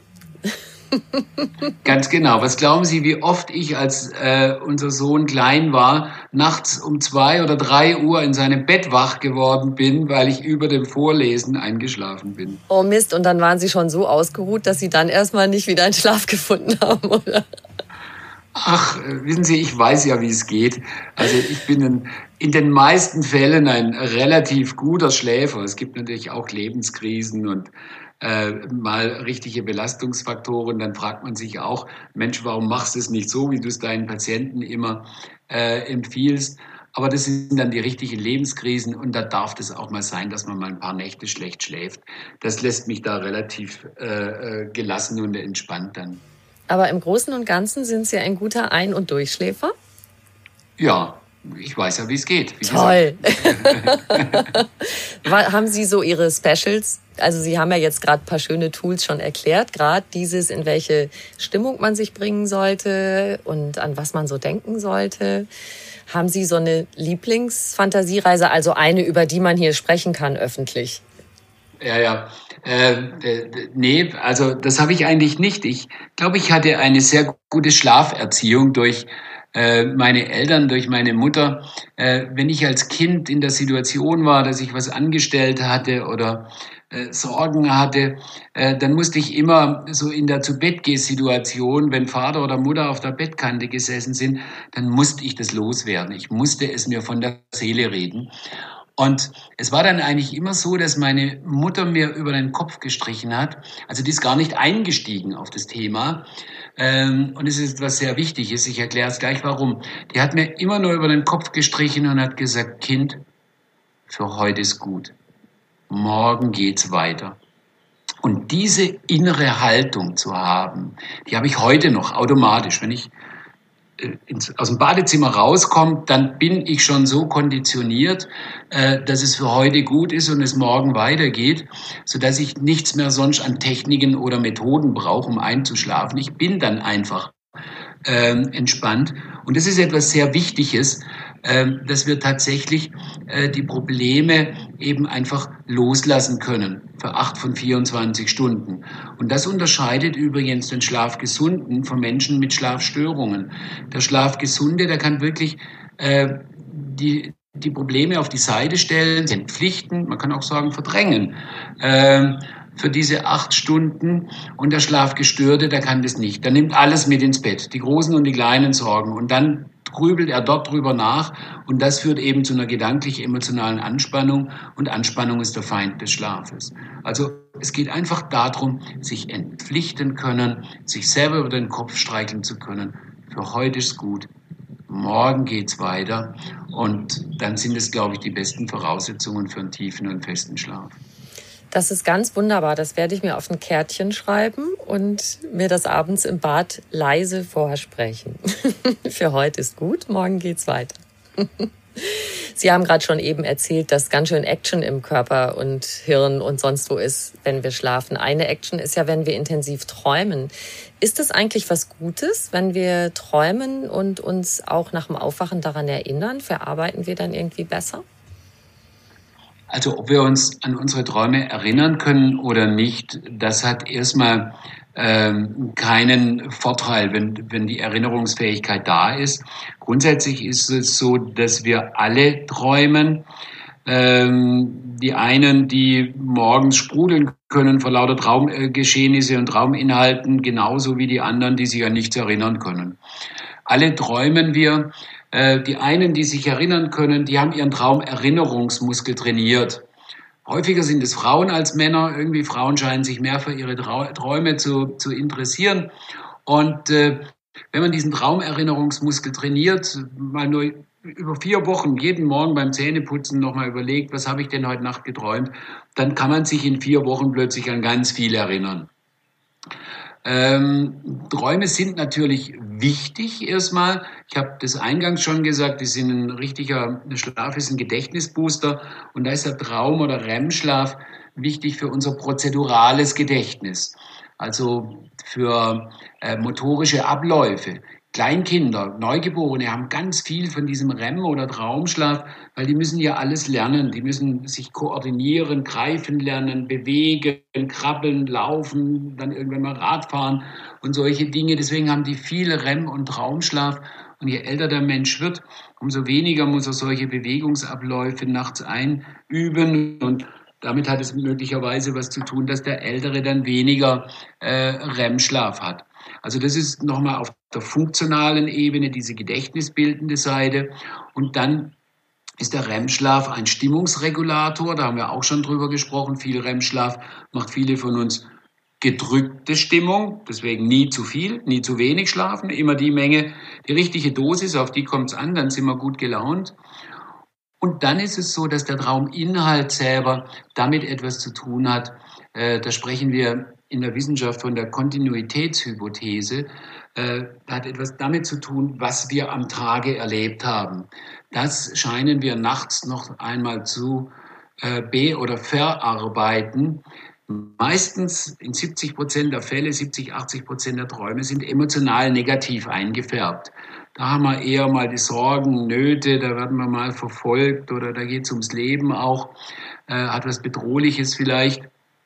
Ganz genau. Was glauben Sie, wie oft ich, als unser Sohn klein war, nachts um 2 oder 3 Uhr in seinem Bett wach geworden bin, weil ich über dem Vorlesen eingeschlafen bin? Oh Mist, und dann waren Sie schon so ausgeruht, dass Sie dann erstmal nicht wieder einen Schlaf gefunden haben, oder? Ach, wissen Sie, ich weiß ja, wie es geht. Also ich bin in den meisten Fällen ein relativ guter Schläfer. Es gibt natürlich auch Lebenskrisen und mal richtige Belastungsfaktoren. Dann fragt man sich auch, Mensch, warum machst du es nicht so, wie du es deinen Patienten immer empfiehlst? Aber das sind dann die richtigen Lebenskrisen und da darf das auch mal sein, dass man mal ein paar Nächte schlecht schläft. Das lässt mich da relativ gelassen und entspannt dann. Aber im Großen und Ganzen sind Sie ein guter Ein- und Durchschläfer? Ja, ich weiß ja, wie es geht. Wie Toll. Haben Sie so Ihre Specials? Also Sie haben ja jetzt gerade ein paar schöne Tools schon erklärt, gerade dieses, in welche Stimmung man sich bringen sollte und an was man so denken sollte. Haben Sie so eine Lieblingsfantasiereise, also eine, über die man hier sprechen kann öffentlich? Ja. Nee, also das habe ich eigentlich nicht. Ich glaube, ich hatte eine sehr gute Schlaferziehung durch meine Eltern, durch meine Mutter. Wenn ich als Kind in der Situation war, dass ich was angestellt hatte oder Sorgen hatte, dann musste ich immer so in der Zu-Bett-Geh-Situation, wenn Vater oder Mutter auf der Bettkante gesessen sind, dann musste ich das loswerden. Ich musste es mir von der Seele reden. Und es war dann eigentlich immer so, dass meine Mutter mir über den Kopf gestrichen hat. Also die ist gar nicht eingestiegen auf das Thema. Und es ist etwas sehr Wichtiges. Ich erkläre es gleich warum. Die hat mir immer nur über den Kopf gestrichen und hat gesagt, Kind, für heute ist gut. Morgen geht's weiter. Und diese innere Haltung zu haben, die habe ich heute noch automatisch. Wenn ich aus dem Badezimmer rauskommt, dann bin ich schon so konditioniert, dass es für heute gut ist und es morgen weitergeht, sodass ich nichts mehr sonst an Techniken oder Methoden brauche, um einzuschlafen. Ich bin dann einfach entspannt. Und das ist etwas sehr Wichtiges, dass wir tatsächlich die Probleme eben einfach loslassen können für 8 von 24 Stunden. Und das unterscheidet übrigens den Schlafgesunden von Menschen mit Schlafstörungen. Der Schlafgesunde, der kann wirklich die Probleme auf die Seite stellen, entpflichten, man kann auch sagen verdrängen. Für diese 8 Stunden, und der Schlafgestörte, der kann das nicht. Der nimmt alles mit ins Bett, die großen und die kleinen Sorgen, und dann grübelt er dort drüber nach, und das führt eben zu einer gedanklich-emotionalen Anspannung, und Anspannung ist der Feind des Schlafes. Also es geht einfach darum, sich entpflichten können, sich selber über den Kopf streicheln zu können. Für heute ist gut, morgen geht's weiter, und dann sind es, glaube ich, die besten Voraussetzungen für einen tiefen und festen Schlaf. Das ist ganz wunderbar. Das werde ich mir auf ein Kärtchen schreiben und mir das abends im Bad leise vorsprechen. Für heute ist gut, morgen geht's weiter. Sie haben gerade schon eben erzählt, dass ganz schön Action im Körper und Hirn und sonst wo ist, wenn wir schlafen. Eine Action ist ja, wenn wir intensiv träumen. Ist es eigentlich was Gutes, wenn wir träumen und uns auch nach dem Aufwachen daran erinnern? Verarbeiten wir dann irgendwie besser? Also ob wir uns an unsere Träume erinnern können oder nicht, das hat erstmal keinen Vorteil, wenn die Erinnerungsfähigkeit da ist. Grundsätzlich ist es so, dass wir alle träumen. Die einen, die morgens sprudeln können vor lauter Traumgeschehnisse und Trauminhalten, genauso wie die anderen, die sich an nichts erinnern können. Alle träumen wir. Die einen, die sich erinnern können, die haben ihren Traumerinnerungsmuskel trainiert. Häufiger sind es Frauen als Männer. Irgendwie Frauen scheinen sich mehr für ihre Träume zu interessieren. Und wenn man diesen Traumerinnerungsmuskel trainiert, mal nur über 4 Wochen, jeden Morgen beim Zähneputzen nochmal überlegt, was habe ich denn heute Nacht geträumt, dann kann man sich in 4 Wochen plötzlich an ganz viel erinnern. Träume sind natürlich wichtig erstmal. Ich habe das eingangs schon gesagt, die sind der Schlaf ist ein Gedächtnisbooster, und da ist der Traum- oder REM-Schlaf wichtig für unser prozedurales Gedächtnis, also für motorische Abläufe. Kleinkinder, Neugeborene haben ganz viel von diesem REM oder Traumschlaf, weil die müssen ja alles lernen. Die müssen sich koordinieren, greifen lernen, bewegen, krabbeln, laufen, dann irgendwann mal Rad fahren und solche Dinge. Deswegen haben die viel REM und Traumschlaf. Und je älter der Mensch wird, umso weniger muss er solche Bewegungsabläufe nachts einüben. Und damit hat es möglicherweise was zu tun, dass der Ältere dann weniger REM-Schlaf hat. Also das ist nochmal auf der funktionalen Ebene diese gedächtnisbildende Seite. Und dann ist der REM-Schlaf ein Stimmungsregulator. Da haben wir auch schon drüber gesprochen. Viel REM-Schlaf macht viele von uns gedrückte Stimmung. Deswegen nie zu viel, nie zu wenig schlafen. Immer die Menge, die richtige Dosis, auf die kommt es an. Dann sind wir gut gelaunt. Und dann ist es so, dass der Trauminhalt selber damit etwas zu tun hat. Da sprechen wir in der Wissenschaft von der Kontinuitätshypothese. hat etwas damit zu tun, was wir am Tage erlebt haben. Das scheinen wir nachts noch einmal zu oder verarbeiten. Meistens in 70% der Fälle, 70-80% der Träume sind emotional negativ eingefärbt. Da haben wir eher mal die Sorgen, Nöte, da werden wir mal verfolgt oder da geht es ums Leben auch, hat was Bedrohliches vielleicht.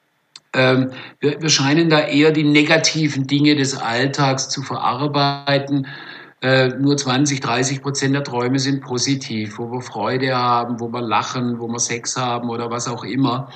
Wir scheinen da eher die negativen Dinge des Alltags zu verarbeiten. Nur 20-30% der Träume sind positiv, wo wir Freude haben, wo wir lachen, wo wir Sex haben oder was auch immer.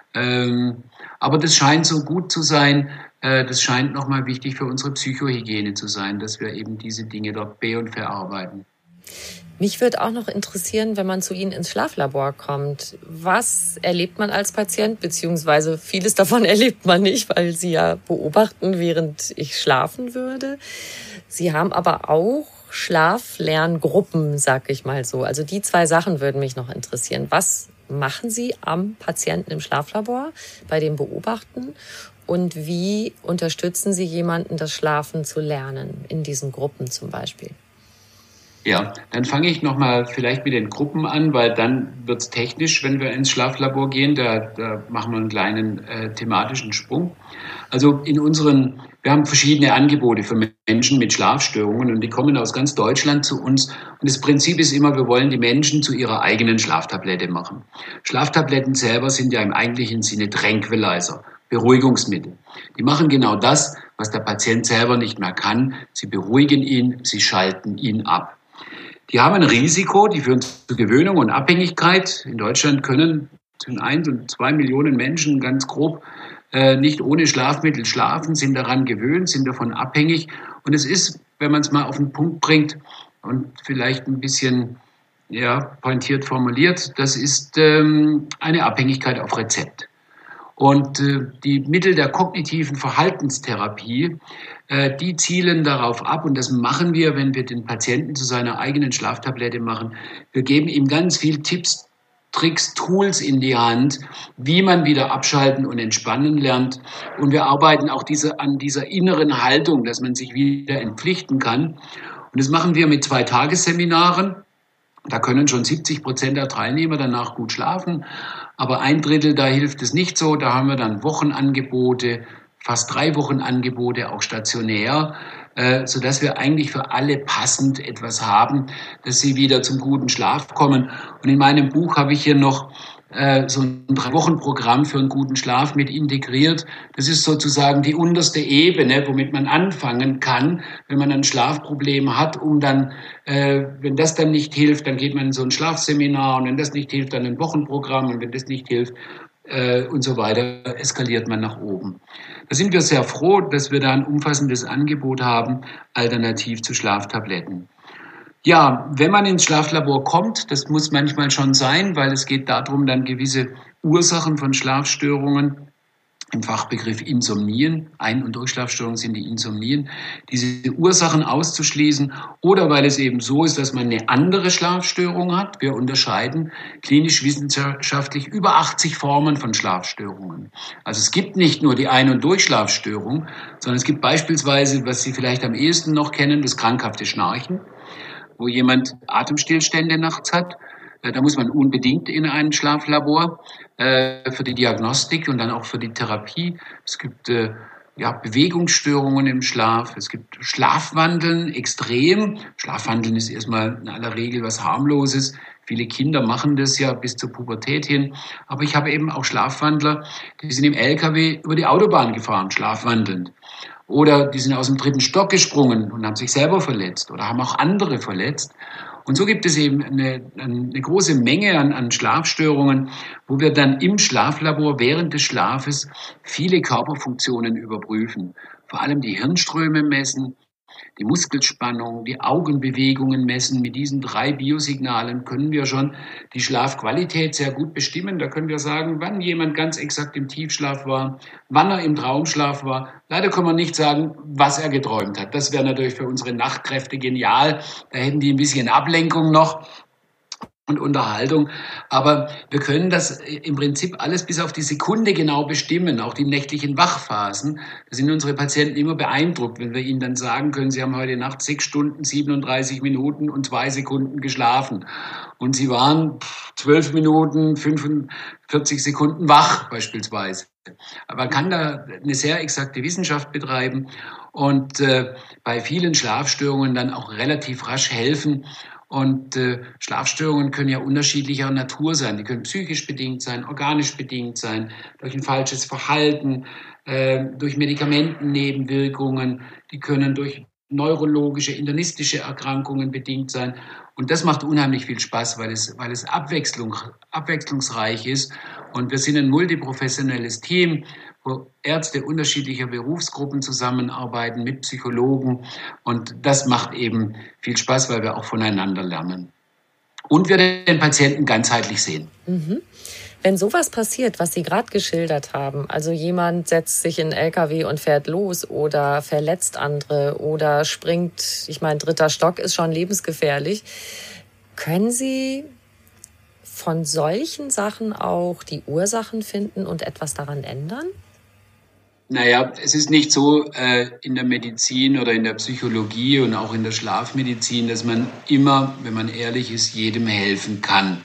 Aber das scheint so gut zu sein, das scheint nochmal wichtig für unsere Psychohygiene zu sein, dass wir eben diese Dinge dort be- und verarbeiten. Mich würde auch noch interessieren, wenn man zu Ihnen ins Schlaflabor kommt. Was erlebt man als Patient? Beziehungsweise vieles davon erlebt man nicht, weil Sie ja beobachten, während ich schlafen würde. Sie haben aber auch Schlaflerngruppen, sag ich mal so. Also die 2 Sachen würden mich noch interessieren. Was machen Sie am Patienten im Schlaflabor bei dem Beobachten? Und wie unterstützen Sie jemanden, das Schlafen zu lernen, in diesen Gruppen zum Beispiel? Ja, dann fange ich nochmal vielleicht mit den Gruppen an, weil dann wird's technisch, wenn wir ins Schlaflabor gehen. Da machen wir einen kleinen thematischen Sprung. Also wir haben verschiedene Angebote für Menschen mit Schlafstörungen und die kommen aus ganz Deutschland zu uns. Und das Prinzip ist immer, wir wollen die Menschen zu ihrer eigenen Schlaftablette machen. Schlaftabletten selber sind ja im eigentlichen Sinne Tranquilizer, Beruhigungsmittel. Die machen genau das, was der Patient selber nicht mehr kann. Sie beruhigen ihn, sie schalten ihn ab. Die haben ein Risiko, die führen zu Gewöhnung und Abhängigkeit. In Deutschland können zwischen 1 und 2 Millionen Menschen ganz grob nicht ohne Schlafmittel schlafen, sind daran gewöhnt, sind davon abhängig. Und es ist, wenn man es mal auf den Punkt bringt und vielleicht ein bisschen pointiert formuliert, das ist eine Abhängigkeit auf Rezept. Und die Mittel der kognitiven Verhaltenstherapie, die zielen darauf ab, und das machen wir, wenn wir den Patienten zu seiner eigenen Schlaftablette machen. Wir geben ihm ganz viel Tipps, Tricks, Tools in die Hand, wie man wieder abschalten und entspannen lernt. Und wir arbeiten auch an dieser inneren Haltung, dass man sich wieder entpflichten kann. Und das machen wir mit 2 Tagesseminaren. Da können schon 70% der Teilnehmer danach gut schlafen. Aber 1/3, da hilft es nicht so. Da haben wir dann Wochenangebote, fast 3 Wochenangebote, auch stationär, sodass wir eigentlich für alle passend etwas haben, dass sie wieder zum guten Schlaf kommen. Und in meinem Buch habe ich hier noch so ein 3-Wochen-Programm für einen guten Schlaf mit integriert. Das ist sozusagen die unterste Ebene, womit man anfangen kann, wenn man ein Schlafproblem hat, um dann, wenn das dann nicht hilft, dann geht man in so ein Schlafseminar, und wenn das nicht hilft, dann ein Wochenprogramm, und wenn das nicht hilft, und so weiter, eskaliert man nach oben. Da sind wir sehr froh, dass wir da ein umfassendes Angebot haben, alternativ zu Schlaftabletten. Ja, wenn man ins Schlaflabor kommt, das muss manchmal schon sein, weil es geht darum, dann gewisse Ursachen von Schlafstörungen, im Fachbegriff Insomnien, Ein- und Durchschlafstörungen sind die Insomnien, diese Ursachen auszuschließen, oder weil es eben so ist, dass man eine andere Schlafstörung hat. Wir unterscheiden klinisch-wissenschaftlich über 80 Formen von Schlafstörungen. Also es gibt nicht nur die Ein- und Durchschlafstörung, sondern es gibt beispielsweise, was Sie vielleicht am ehesten noch kennen, das krankhafte Schnarchen, wo jemand Atemstillstände nachts hat. Da muss man unbedingt in ein Schlaflabor für die Diagnostik und dann auch für die Therapie. Es gibt Bewegungsstörungen im Schlaf. Es gibt Schlafwandeln, extrem. Schlafwandeln ist erstmal in aller Regel was Harmloses. Viele Kinder machen das ja bis zur Pubertät hin. Aber ich habe eben auch Schlafwandler, die sind im LKW über die Autobahn gefahren, schlafwandelnd. Oder die sind aus dem 3. Stock gesprungen und haben sich selber verletzt oder haben auch andere verletzt. Und so gibt es eben eine große Menge an Schlafstörungen, wo wir dann im Schlaflabor während des Schlafes viele Körperfunktionen überprüfen. Vor allem die Hirnströme messen, die Muskelspannung, die Augenbewegungen messen. Mit diesen 3 Biosignalen können wir schon die Schlafqualität sehr gut bestimmen. Da können wir sagen, wann jemand ganz exakt im Tiefschlaf war, wann er im Traumschlaf war. Leider können wir nicht sagen, was er geträumt hat. Das wäre natürlich für unsere Nachtkräfte genial. Da hätten die ein bisschen Ablenkung noch. und Unterhaltung. Aber wir können das im Prinzip alles bis auf die Sekunde genau bestimmen, auch die nächtlichen Wachphasen. Da sind unsere Patienten immer beeindruckt, wenn wir ihnen dann sagen können, sie haben heute Nacht 6 Stunden, 37 Minuten und 2 Sekunden geschlafen. Und sie waren 12 Minuten, 45 Sekunden wach beispielsweise. Aber man kann da eine sehr exakte Wissenschaft betreiben und bei vielen Schlafstörungen dann auch relativ rasch helfen. Und Schlafstörungen können ja unterschiedlicher Natur sein. Die können psychisch bedingt sein, organisch bedingt sein, durch ein falsches Verhalten, durch Medikamentennebenwirkungen. Die können durch neurologische, internistische Erkrankungen bedingt sein. Und das macht unheimlich viel Spaß, weil es abwechslungsreich ist. Und wir sind ein multiprofessionelles Team, wo Ärzte unterschiedlicher Berufsgruppen zusammenarbeiten mit Psychologen. Und das macht eben viel Spaß, weil wir auch voneinander lernen. Und wir den Patienten ganzheitlich sehen. Mhm. Wenn sowas passiert, was Sie gerade geschildert haben, also jemand setzt sich in einen LKW und fährt los oder verletzt andere oder springt, ich meine, 3. Stock ist schon lebensgefährlich, können Sie von solchen Sachen auch die Ursachen finden und etwas daran ändern? Naja, es ist nicht so in der Medizin oder in der Psychologie und auch in der Schlafmedizin, dass man immer, wenn man ehrlich ist, jedem helfen kann.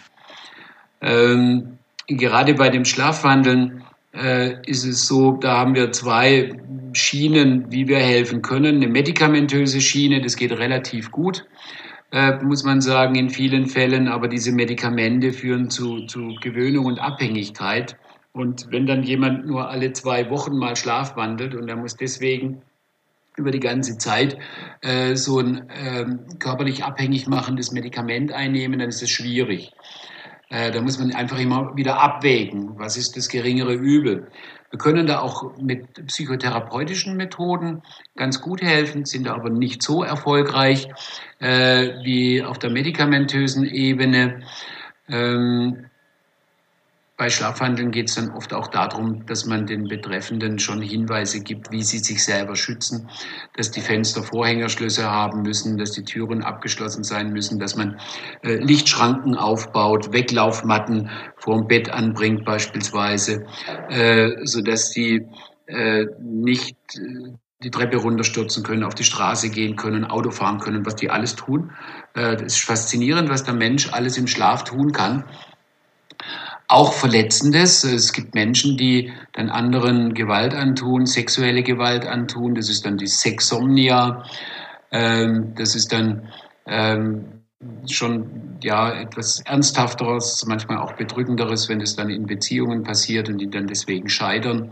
Gerade bei dem Schlafwandeln ist es so, da haben wir 2 Schienen, wie wir helfen können. Eine medikamentöse Schiene, das geht relativ gut, muss man sagen, in vielen Fällen. Aber diese Medikamente führen zu Gewöhnung und Abhängigkeit. Und wenn dann jemand nur alle 2 Wochen mal schlafwandelt und er muss deswegen über die ganze Zeit so ein körperlich abhängig machendes Medikament einnehmen, dann ist das schwierig. Da muss man einfach immer wieder abwägen, was ist das geringere Übel. Wir können da auch mit psychotherapeutischen Methoden ganz gut helfen, sind aber nicht so erfolgreich wie auf der medikamentösen Ebene. Bei Schlafwandeln geht es dann oft auch darum, dass man den Betreffenden schon Hinweise gibt, wie sie sich selber schützen, dass die Fenster Vorhängerschlösser haben müssen, dass die Türen abgeschlossen sein müssen, dass man Lichtschranken aufbaut, Weglaufmatten vorm Bett anbringt beispielsweise, sodass sie nicht die Treppe runterstürzen können, auf die Straße gehen können, Auto fahren können, was die alles tun. Das ist faszinierend, was der Mensch alles im Schlaf tun kann. Auch Verletzendes. Es gibt Menschen, die dann anderen Gewalt antun, sexuelle Gewalt antun. Das ist dann die Sexsomnia. Das ist dann schon etwas Ernsthafteres, manchmal auch Bedrückenderes, wenn es dann in Beziehungen passiert und die dann deswegen scheitern.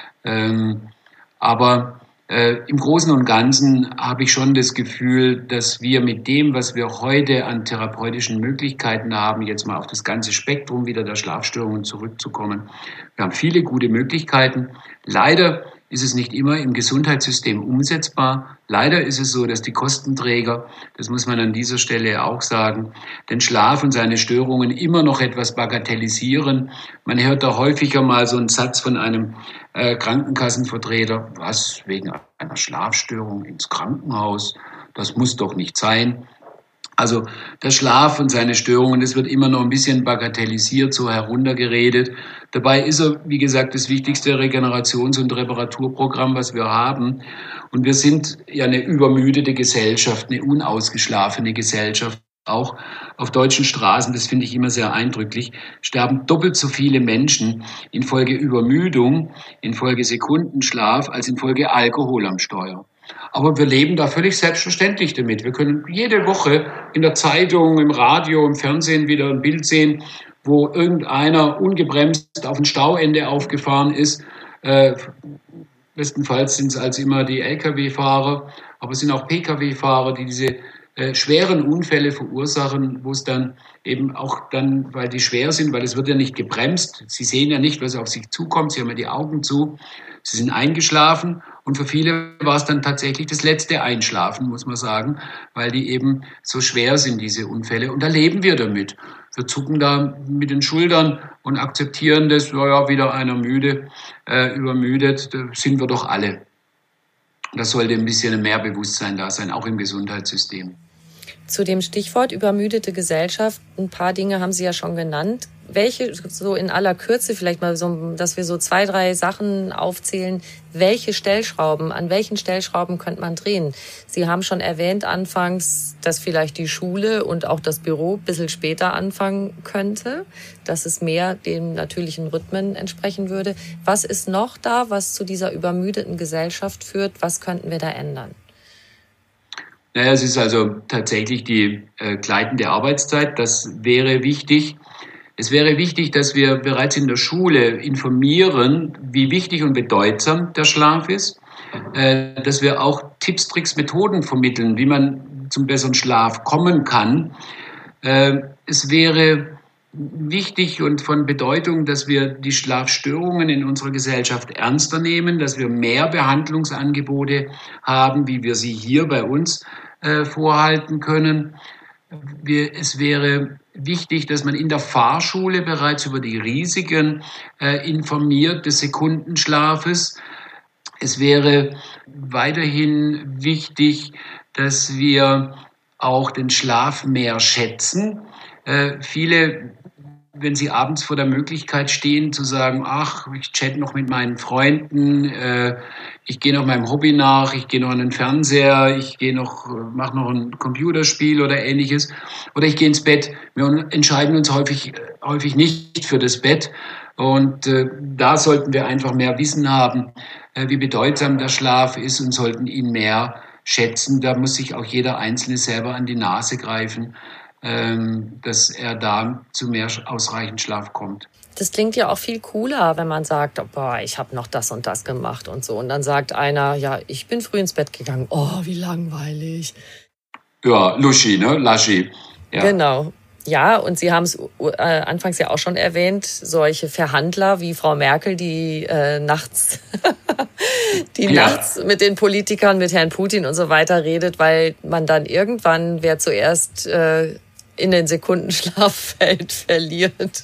Aber im Großen und Ganzen habe ich schon das Gefühl, dass wir mit dem, was wir heute an therapeutischen Möglichkeiten haben, jetzt mal auf das ganze Spektrum wieder der Schlafstörungen zurückzukommen. Wir haben viele gute Möglichkeiten. Leider ist es nicht immer im Gesundheitssystem umsetzbar. Leider ist es so, dass die Kostenträger, das muss man an dieser Stelle auch sagen, den Schlaf und seine Störungen immer noch etwas bagatellisieren. Man hört da häufiger mal so einen Satz von einem Krankenkassenvertreter: Was, wegen einer Schlafstörung ins Krankenhaus? Das muss doch nicht sein. Also der Schlaf und seine Störungen, das wird immer noch ein bisschen bagatellisiert, so heruntergeredet. Dabei ist er, wie gesagt, das wichtigste Regenerations- und Reparaturprogramm, was wir haben. Und wir sind ja eine übermüdete Gesellschaft, eine unausgeschlafene Gesellschaft. Auch auf deutschen Straßen, das finde ich immer sehr eindrücklich, sterben doppelt so viele Menschen infolge Übermüdung, infolge Sekundenschlaf, als infolge Alkohol am Steuer. Aber wir leben da völlig selbstverständlich damit. Wir können jede Woche in der Zeitung, im Radio, im Fernsehen wieder ein Bild sehen, wo irgendeiner ungebremst auf ein Stauende aufgefahren ist. Bestenfalls sind es also immer die Lkw-Fahrer, aber es sind auch Pkw-Fahrer, die diese schweren Unfälle verursachen, wo es dann eben auch dann, weil die schwer sind, weil es wird ja nicht gebremst. Sie sehen ja nicht, was auf sich zukommt. Sie haben ja die Augen zu. Sie sind eingeschlafen. Und für viele war es dann tatsächlich das letzte Einschlafen, muss man sagen, weil die eben so schwer sind, diese Unfälle. Und da leben wir damit. Wir zucken da mit den Schultern und akzeptieren das, wieder einer müde, übermüdet, da sind wir doch alle. Da sollte ein bisschen mehr Bewusstsein da sein, auch im Gesundheitssystem. Zu dem Stichwort übermüdete Gesellschaft, ein paar Dinge haben Sie ja schon genannt. Welche, so in aller Kürze vielleicht mal so, dass wir so 2, 3 Sachen aufzählen, an welchen Stellschrauben könnte man drehen? Sie haben schon erwähnt anfangs, dass vielleicht die Schule und auch das Büro ein bisschen später anfangen könnte, dass es mehr den natürlichen Rhythmen entsprechen würde. Was ist noch da, was zu dieser übermüdeten Gesellschaft führt? Was könnten wir da ändern? Naja, es ist also tatsächlich die gleitende Arbeitszeit. Das wäre wichtig. Es wäre wichtig, dass wir bereits in der Schule informieren, wie wichtig und bedeutsam der Schlaf ist, dass wir auch Tipps, Tricks, Methoden vermitteln, wie man zum besseren Schlaf kommen kann. Es wäre wichtig und von Bedeutung, dass wir die Schlafstörungen in unserer Gesellschaft ernster nehmen, dass wir mehr Behandlungsangebote haben, wie wir sie hier bei uns vorhalten können. Es wäre wichtig, dass man in der Fahrschule bereits über die Risiken informiert des Sekundenschlafes. Es wäre weiterhin wichtig, dass wir auch den Schlaf mehr schätzen. Viele, wenn sie abends vor der Möglichkeit stehen, zu sagen, ach, ich chatte noch mit meinen Freunden, ich gehe noch meinem Hobby nach, ich gehe noch an den Fernseher, mache noch ein Computerspiel oder ähnliches, oder ich gehe ins Bett. Wir entscheiden uns häufig nicht für das Bett. Und da sollten wir einfach mehr Wissen haben, wie bedeutsam der Schlaf ist, und sollten ihn mehr schätzen. Da muss sich auch jeder Einzelne selber an die Nase greifen, dass er da zu mehr ausreichend Schlaf kommt. Das klingt ja auch viel cooler, wenn man sagt, boah, ich habe noch das und das gemacht und so. Und dann sagt einer, ja, ich bin früh ins Bett gegangen. Oh, wie langweilig. Ja, Laschi. Ja. Genau. Ja, und Sie haben es anfangs ja auch schon erwähnt, solche Verhandler wie Frau Merkel, die nachts mit den Politikern, mit Herrn Putin und so weiter redet, weil man dann irgendwann, wer zuerst in den Sekundenschlaf fällt, verliert.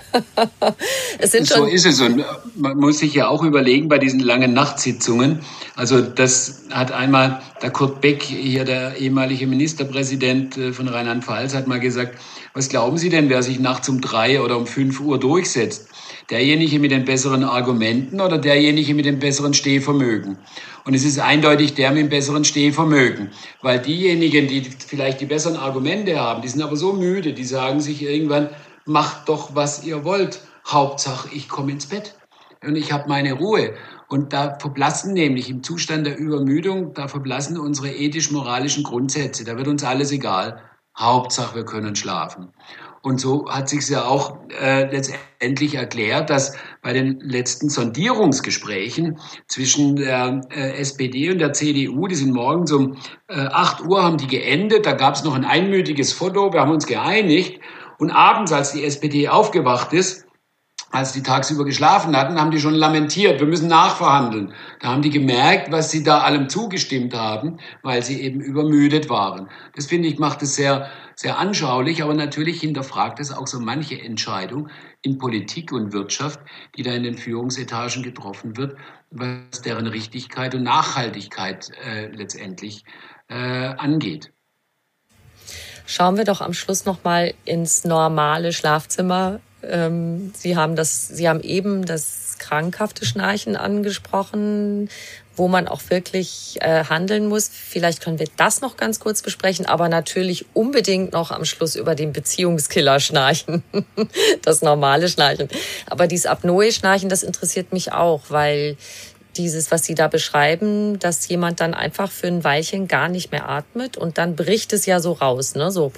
So ist es. Und man muss sich ja auch überlegen bei diesen langen Nachtsitzungen. Also das hat einmal der Kurt Beck, hier der ehemalige Ministerpräsident von Rheinland-Pfalz, hat mal gesagt, was glauben Sie denn, wer sich nachts um 3 oder um 5 Uhr durchsetzt? Derjenige mit den besseren Argumenten oder derjenige mit dem besseren Stehvermögen? Und es ist eindeutig der mit dem besseren Stehvermögen. Weil diejenigen, die vielleicht die besseren Argumente haben, die sind aber so müde, die sagen sich irgendwann, macht doch, was ihr wollt. Hauptsache, ich komme ins Bett und ich habe meine Ruhe. Und da verblassen nämlich im Zustand der Übermüdung, da verblassen unsere ethisch-moralischen Grundsätze. Da wird uns alles egal. Hauptsache, wir können schlafen. Und so hat sich's ja auch letztendlich erklärt, dass bei den letzten Sondierungsgesprächen zwischen der SPD und der CDU, die sind morgens um 8 Uhr, haben die geendet. Da gab es noch ein einmütiges Foto, wir haben uns geeinigt. Und abends, als die SPD aufgewacht ist, als die tagsüber geschlafen hatten, haben die schon lamentiert, wir müssen nachverhandeln. Da haben die gemerkt, was sie da allem zugestimmt haben, weil sie eben übermüdet waren. Das, finde ich, macht es sehr, sehr anschaulich, aber natürlich hinterfragt es auch so manche Entscheidung in Politik und Wirtschaft, die da in den Führungsetagen getroffen wird, was deren Richtigkeit und Nachhaltigkeit letztendlich angeht. Schauen wir doch am Schluss noch mal ins normale Schlafzimmer. Sie haben eben das krankhafte Schnarchen angesprochen, wo man auch wirklich handeln muss. Vielleicht können wir das noch ganz kurz besprechen, aber natürlich unbedingt noch am Schluss über den Beziehungskiller-Schnarchen, das normale Schnarchen. Aber dieses Apnoe-Schnarchen, das interessiert mich auch, weil dieses, was Sie da beschreiben, dass jemand dann einfach für ein Weilchen gar nicht mehr atmet und dann bricht es ja so raus, ne? So.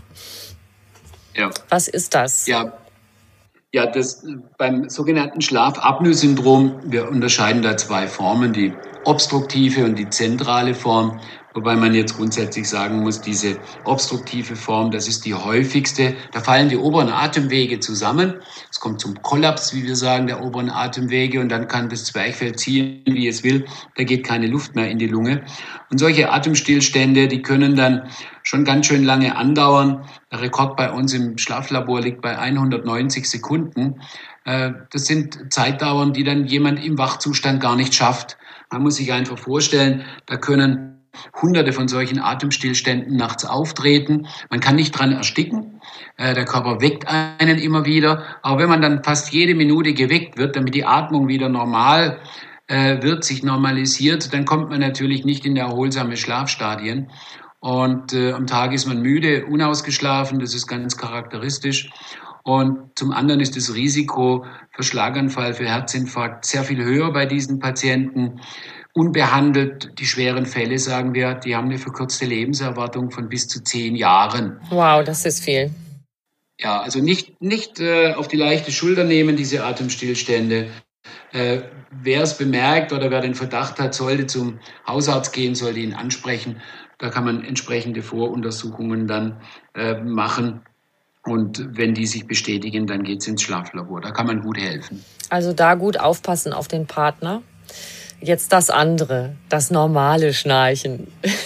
Ja. Was ist das? Ja, das beim sogenannten Schlafapnoe-Syndrom, wir unterscheiden da 2 Formen, die obstruktive und die zentrale Form. Wobei man jetzt grundsätzlich sagen muss, diese obstruktive Form, das ist die häufigste. Da fallen die oberen Atemwege zusammen. Es kommt zum Kollaps, wie wir sagen, der oberen Atemwege, und dann kann das Zwerchfell ziehen, wie es will. Da geht keine Luft mehr in die Lunge. Und solche Atemstillstände, die können dann schon ganz schön lange andauern. Der Rekord bei uns im Schlaflabor liegt bei 190 Sekunden. Das sind Zeitdauern, die dann jemand im Wachzustand gar nicht schafft. Man muss sich einfach vorstellen, da können Hunderte von solchen Atemstillständen nachts auftreten. Man kann nicht dran ersticken. Der Körper weckt einen immer wieder. Aber wenn man dann fast jede Minute geweckt wird, damit die Atmung wieder normal wird, sich normalisiert, dann kommt man natürlich nicht in erholsame Schlafstadien. Und am Tag ist man müde, unausgeschlafen, das ist ganz charakteristisch. Und zum anderen ist das Risiko für Schlaganfall, für Herzinfarkt sehr viel höher bei diesen Patienten. Unbehandelt, die schweren Fälle, sagen wir, die haben eine verkürzte Lebenserwartung von bis zu 10 Jahren. Wow, das ist viel. Ja, also nicht auf die leichte Schulter nehmen, diese Atemstillstände. Wer es bemerkt oder wer den Verdacht hat, sollte zum Hausarzt gehen, sollte ihn ansprechen. Da kann man entsprechende Voruntersuchungen dann machen. Und wenn die sich bestätigen, dann geht es ins Schlaflabor. Da kann man gut helfen. Also da gut aufpassen auf den Partner. Jetzt das andere, das normale Schnarchen.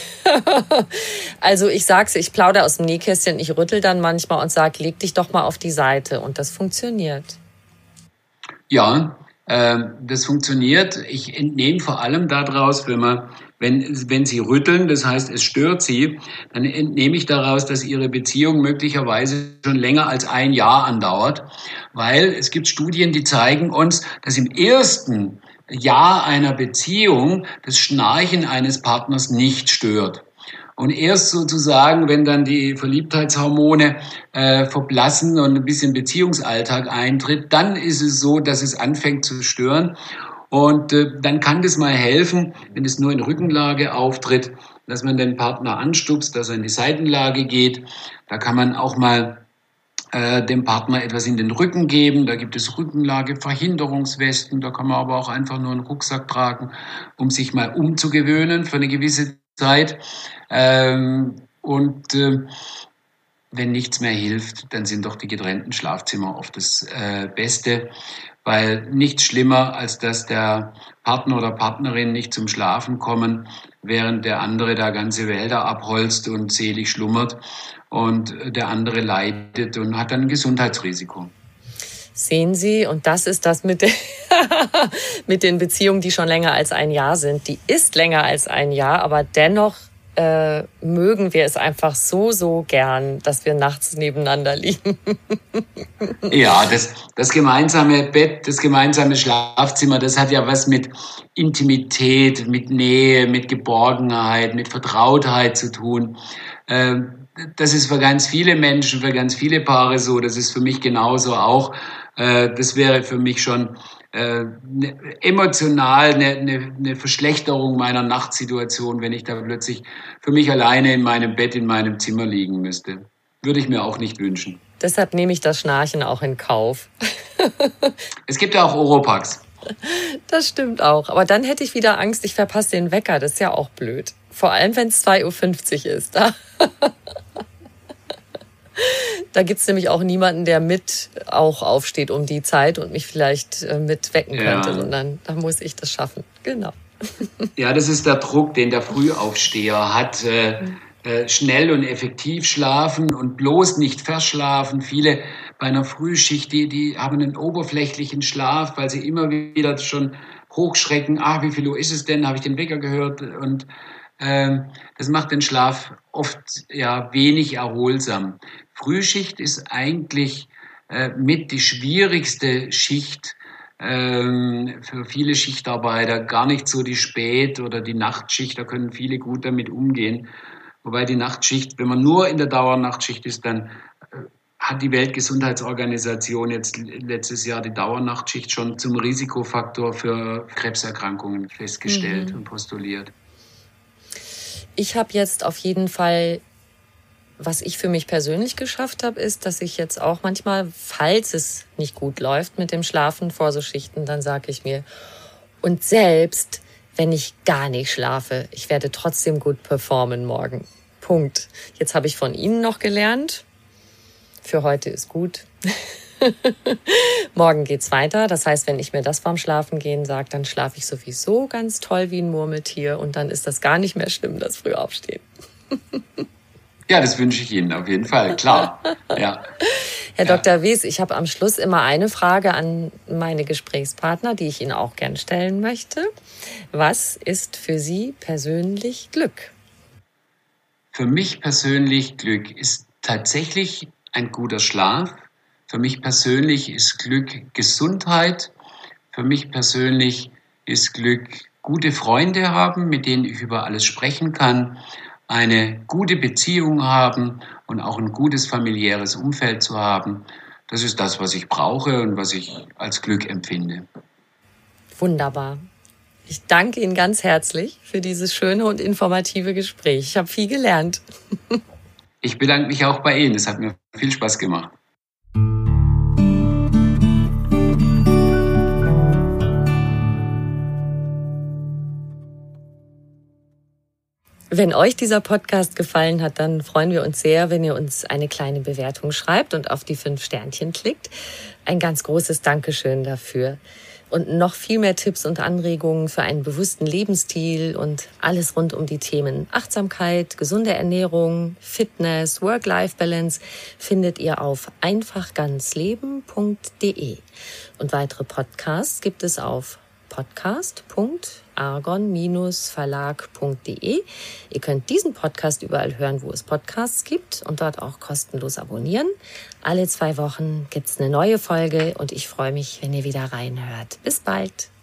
Also ich sag's, ich plaudere aus dem Nähkästchen, ich rüttel dann manchmal und sage, leg dich doch mal auf die Seite. Und das funktioniert. Ja, das funktioniert. Ich entnehme vor allem daraus, wenn Sie rütteln, das heißt, es stört Sie, dann entnehme ich daraus, dass Ihre Beziehung möglicherweise schon länger als 1 Jahr andauert, weil es gibt Studien, die zeigen uns, dass im ersten Jahr einer Beziehung das Schnarchen eines Partners nicht stört. Und erst sozusagen, wenn dann die Verliebtheitshormone verblassen und ein bisschen Beziehungsalltag eintritt, dann ist es so, dass es anfängt zu stören. Und dann kann das mal helfen, wenn es nur in Rückenlage auftritt, dass man den Partner anstupst, dass er in die Seitenlage geht. Da kann man auch mal dem Partner etwas in den Rücken geben. Da gibt es Rückenlageverhinderungswesten. Da kann man aber auch einfach nur einen Rucksack tragen, um sich mal umzugewöhnen für eine gewisse Zeit. Wenn nichts mehr hilft, dann sind doch die getrennten Schlafzimmer oft das Beste, weil nichts schlimmer, als dass der Partner oder Partnerin nicht zum Schlafen kommen, während der andere da ganze Wälder abholzt und selig schlummert und der andere leidet und hat dann ein Gesundheitsrisiko. Sehen Sie, und das ist das mit den Beziehungen, die schon länger als 1 Jahr sind. Die ist länger als 1 Jahr, aber dennoch mögen wir es einfach so gern, dass wir nachts nebeneinander liegen. Ja, das gemeinsame Bett, das gemeinsame Schlafzimmer, das hat ja was mit Intimität, mit Nähe, mit Geborgenheit, mit Vertrautheit zu tun. Das ist für ganz viele Menschen, für ganz viele Paare so. Das ist für mich genauso auch. Das wäre für mich schon emotional eine Verschlechterung meiner Nachtsituation, wenn ich da plötzlich für mich alleine in meinem Bett, in meinem Zimmer liegen müsste. Würde ich mir auch nicht wünschen. Deshalb nehme ich das Schnarchen auch in Kauf. Es gibt ja auch Oropax. Das stimmt auch. Aber dann hätte ich wieder Angst, ich verpasse den Wecker. Das ist ja auch blöd. Vor allem, wenn es 2:50 Uhr ist. Da gibt es nämlich auch niemanden, der mit auch aufsteht um die Zeit und mich vielleicht mit wecken könnte, sondern da muss ich das schaffen. Genau. Ja, das ist der Druck, den der Frühaufsteher hat. Schnell und effektiv schlafen und bloß nicht verschlafen. Viele bei einer Frühschicht, die haben einen oberflächlichen Schlaf, weil sie immer wieder schon hochschrecken. Wie viel Uhr ist es denn? Habe ich den Wecker gehört? Und das macht den Schlaf oft wenig erholsam. Frühschicht ist eigentlich mit die schwierigste Schicht für viele Schichtarbeiter. Gar nicht so die Spät- oder die Nachtschicht, da können viele gut damit umgehen. Wobei die Nachtschicht, wenn man nur in der Dauernachtschicht ist, dann hat die Weltgesundheitsorganisation jetzt letztes Jahr die Dauernachtschicht schon zum Risikofaktor für Krebserkrankungen festgestellt und postuliert. Ich habe jetzt auf jeden Fall, was ich für mich persönlich geschafft habe, ist, dass ich jetzt auch manchmal, falls es nicht gut läuft mit dem Schlafen vor so Schichten, dann sage ich mir, und selbst wenn ich gar nicht schlafe, ich werde trotzdem gut performen morgen. Punkt. Jetzt habe ich von Ihnen noch gelernt. Für heute ist gut. Morgen geht's weiter. Das heißt, wenn ich mir das vorm Schlafengehen sage, dann schlafe ich sowieso ganz toll wie ein Murmeltier und dann ist das gar nicht mehr schlimm, das Frühaufstehen. Ja, das wünsche ich Ihnen auf jeden Fall, klar. Ja. Herr Dr. Wies, ich habe am Schluss immer eine Frage an meine Gesprächspartner, die ich Ihnen auch gern stellen möchte. Was ist für Sie persönlich Glück? Für mich persönlich Glück ist tatsächlich ein guter Schlaf. Für mich persönlich ist Glück Gesundheit. Für mich persönlich ist Glück gute Freunde haben, mit denen ich über alles sprechen kann, eine gute Beziehung haben und auch ein gutes familiäres Umfeld zu haben. Das ist das, was ich brauche und was ich als Glück empfinde. Wunderbar. Ich danke Ihnen ganz herzlich für dieses schöne und informative Gespräch. Ich habe viel gelernt. Ich bedanke mich auch bei Ihnen. Es hat mir viel Spaß gemacht. Wenn euch dieser Podcast gefallen hat, dann freuen wir uns sehr, wenn ihr uns eine kleine Bewertung schreibt und auf die 5 Sternchen klickt. Ein ganz großes Dankeschön dafür. Und noch viel mehr Tipps und Anregungen für einen bewussten Lebensstil und alles rund um die Themen Achtsamkeit, gesunde Ernährung, Fitness, Work-Life-Balance findet ihr auf einfachganzleben.de. Und weitere Podcasts gibt es auf podcast.argon-verlag.de. Ihr könnt diesen Podcast überall hören, wo es Podcasts gibt und dort auch kostenlos abonnieren. Alle 2 Wochen gibt's eine neue Folge und ich freue mich, wenn ihr wieder reinhört. Bis bald!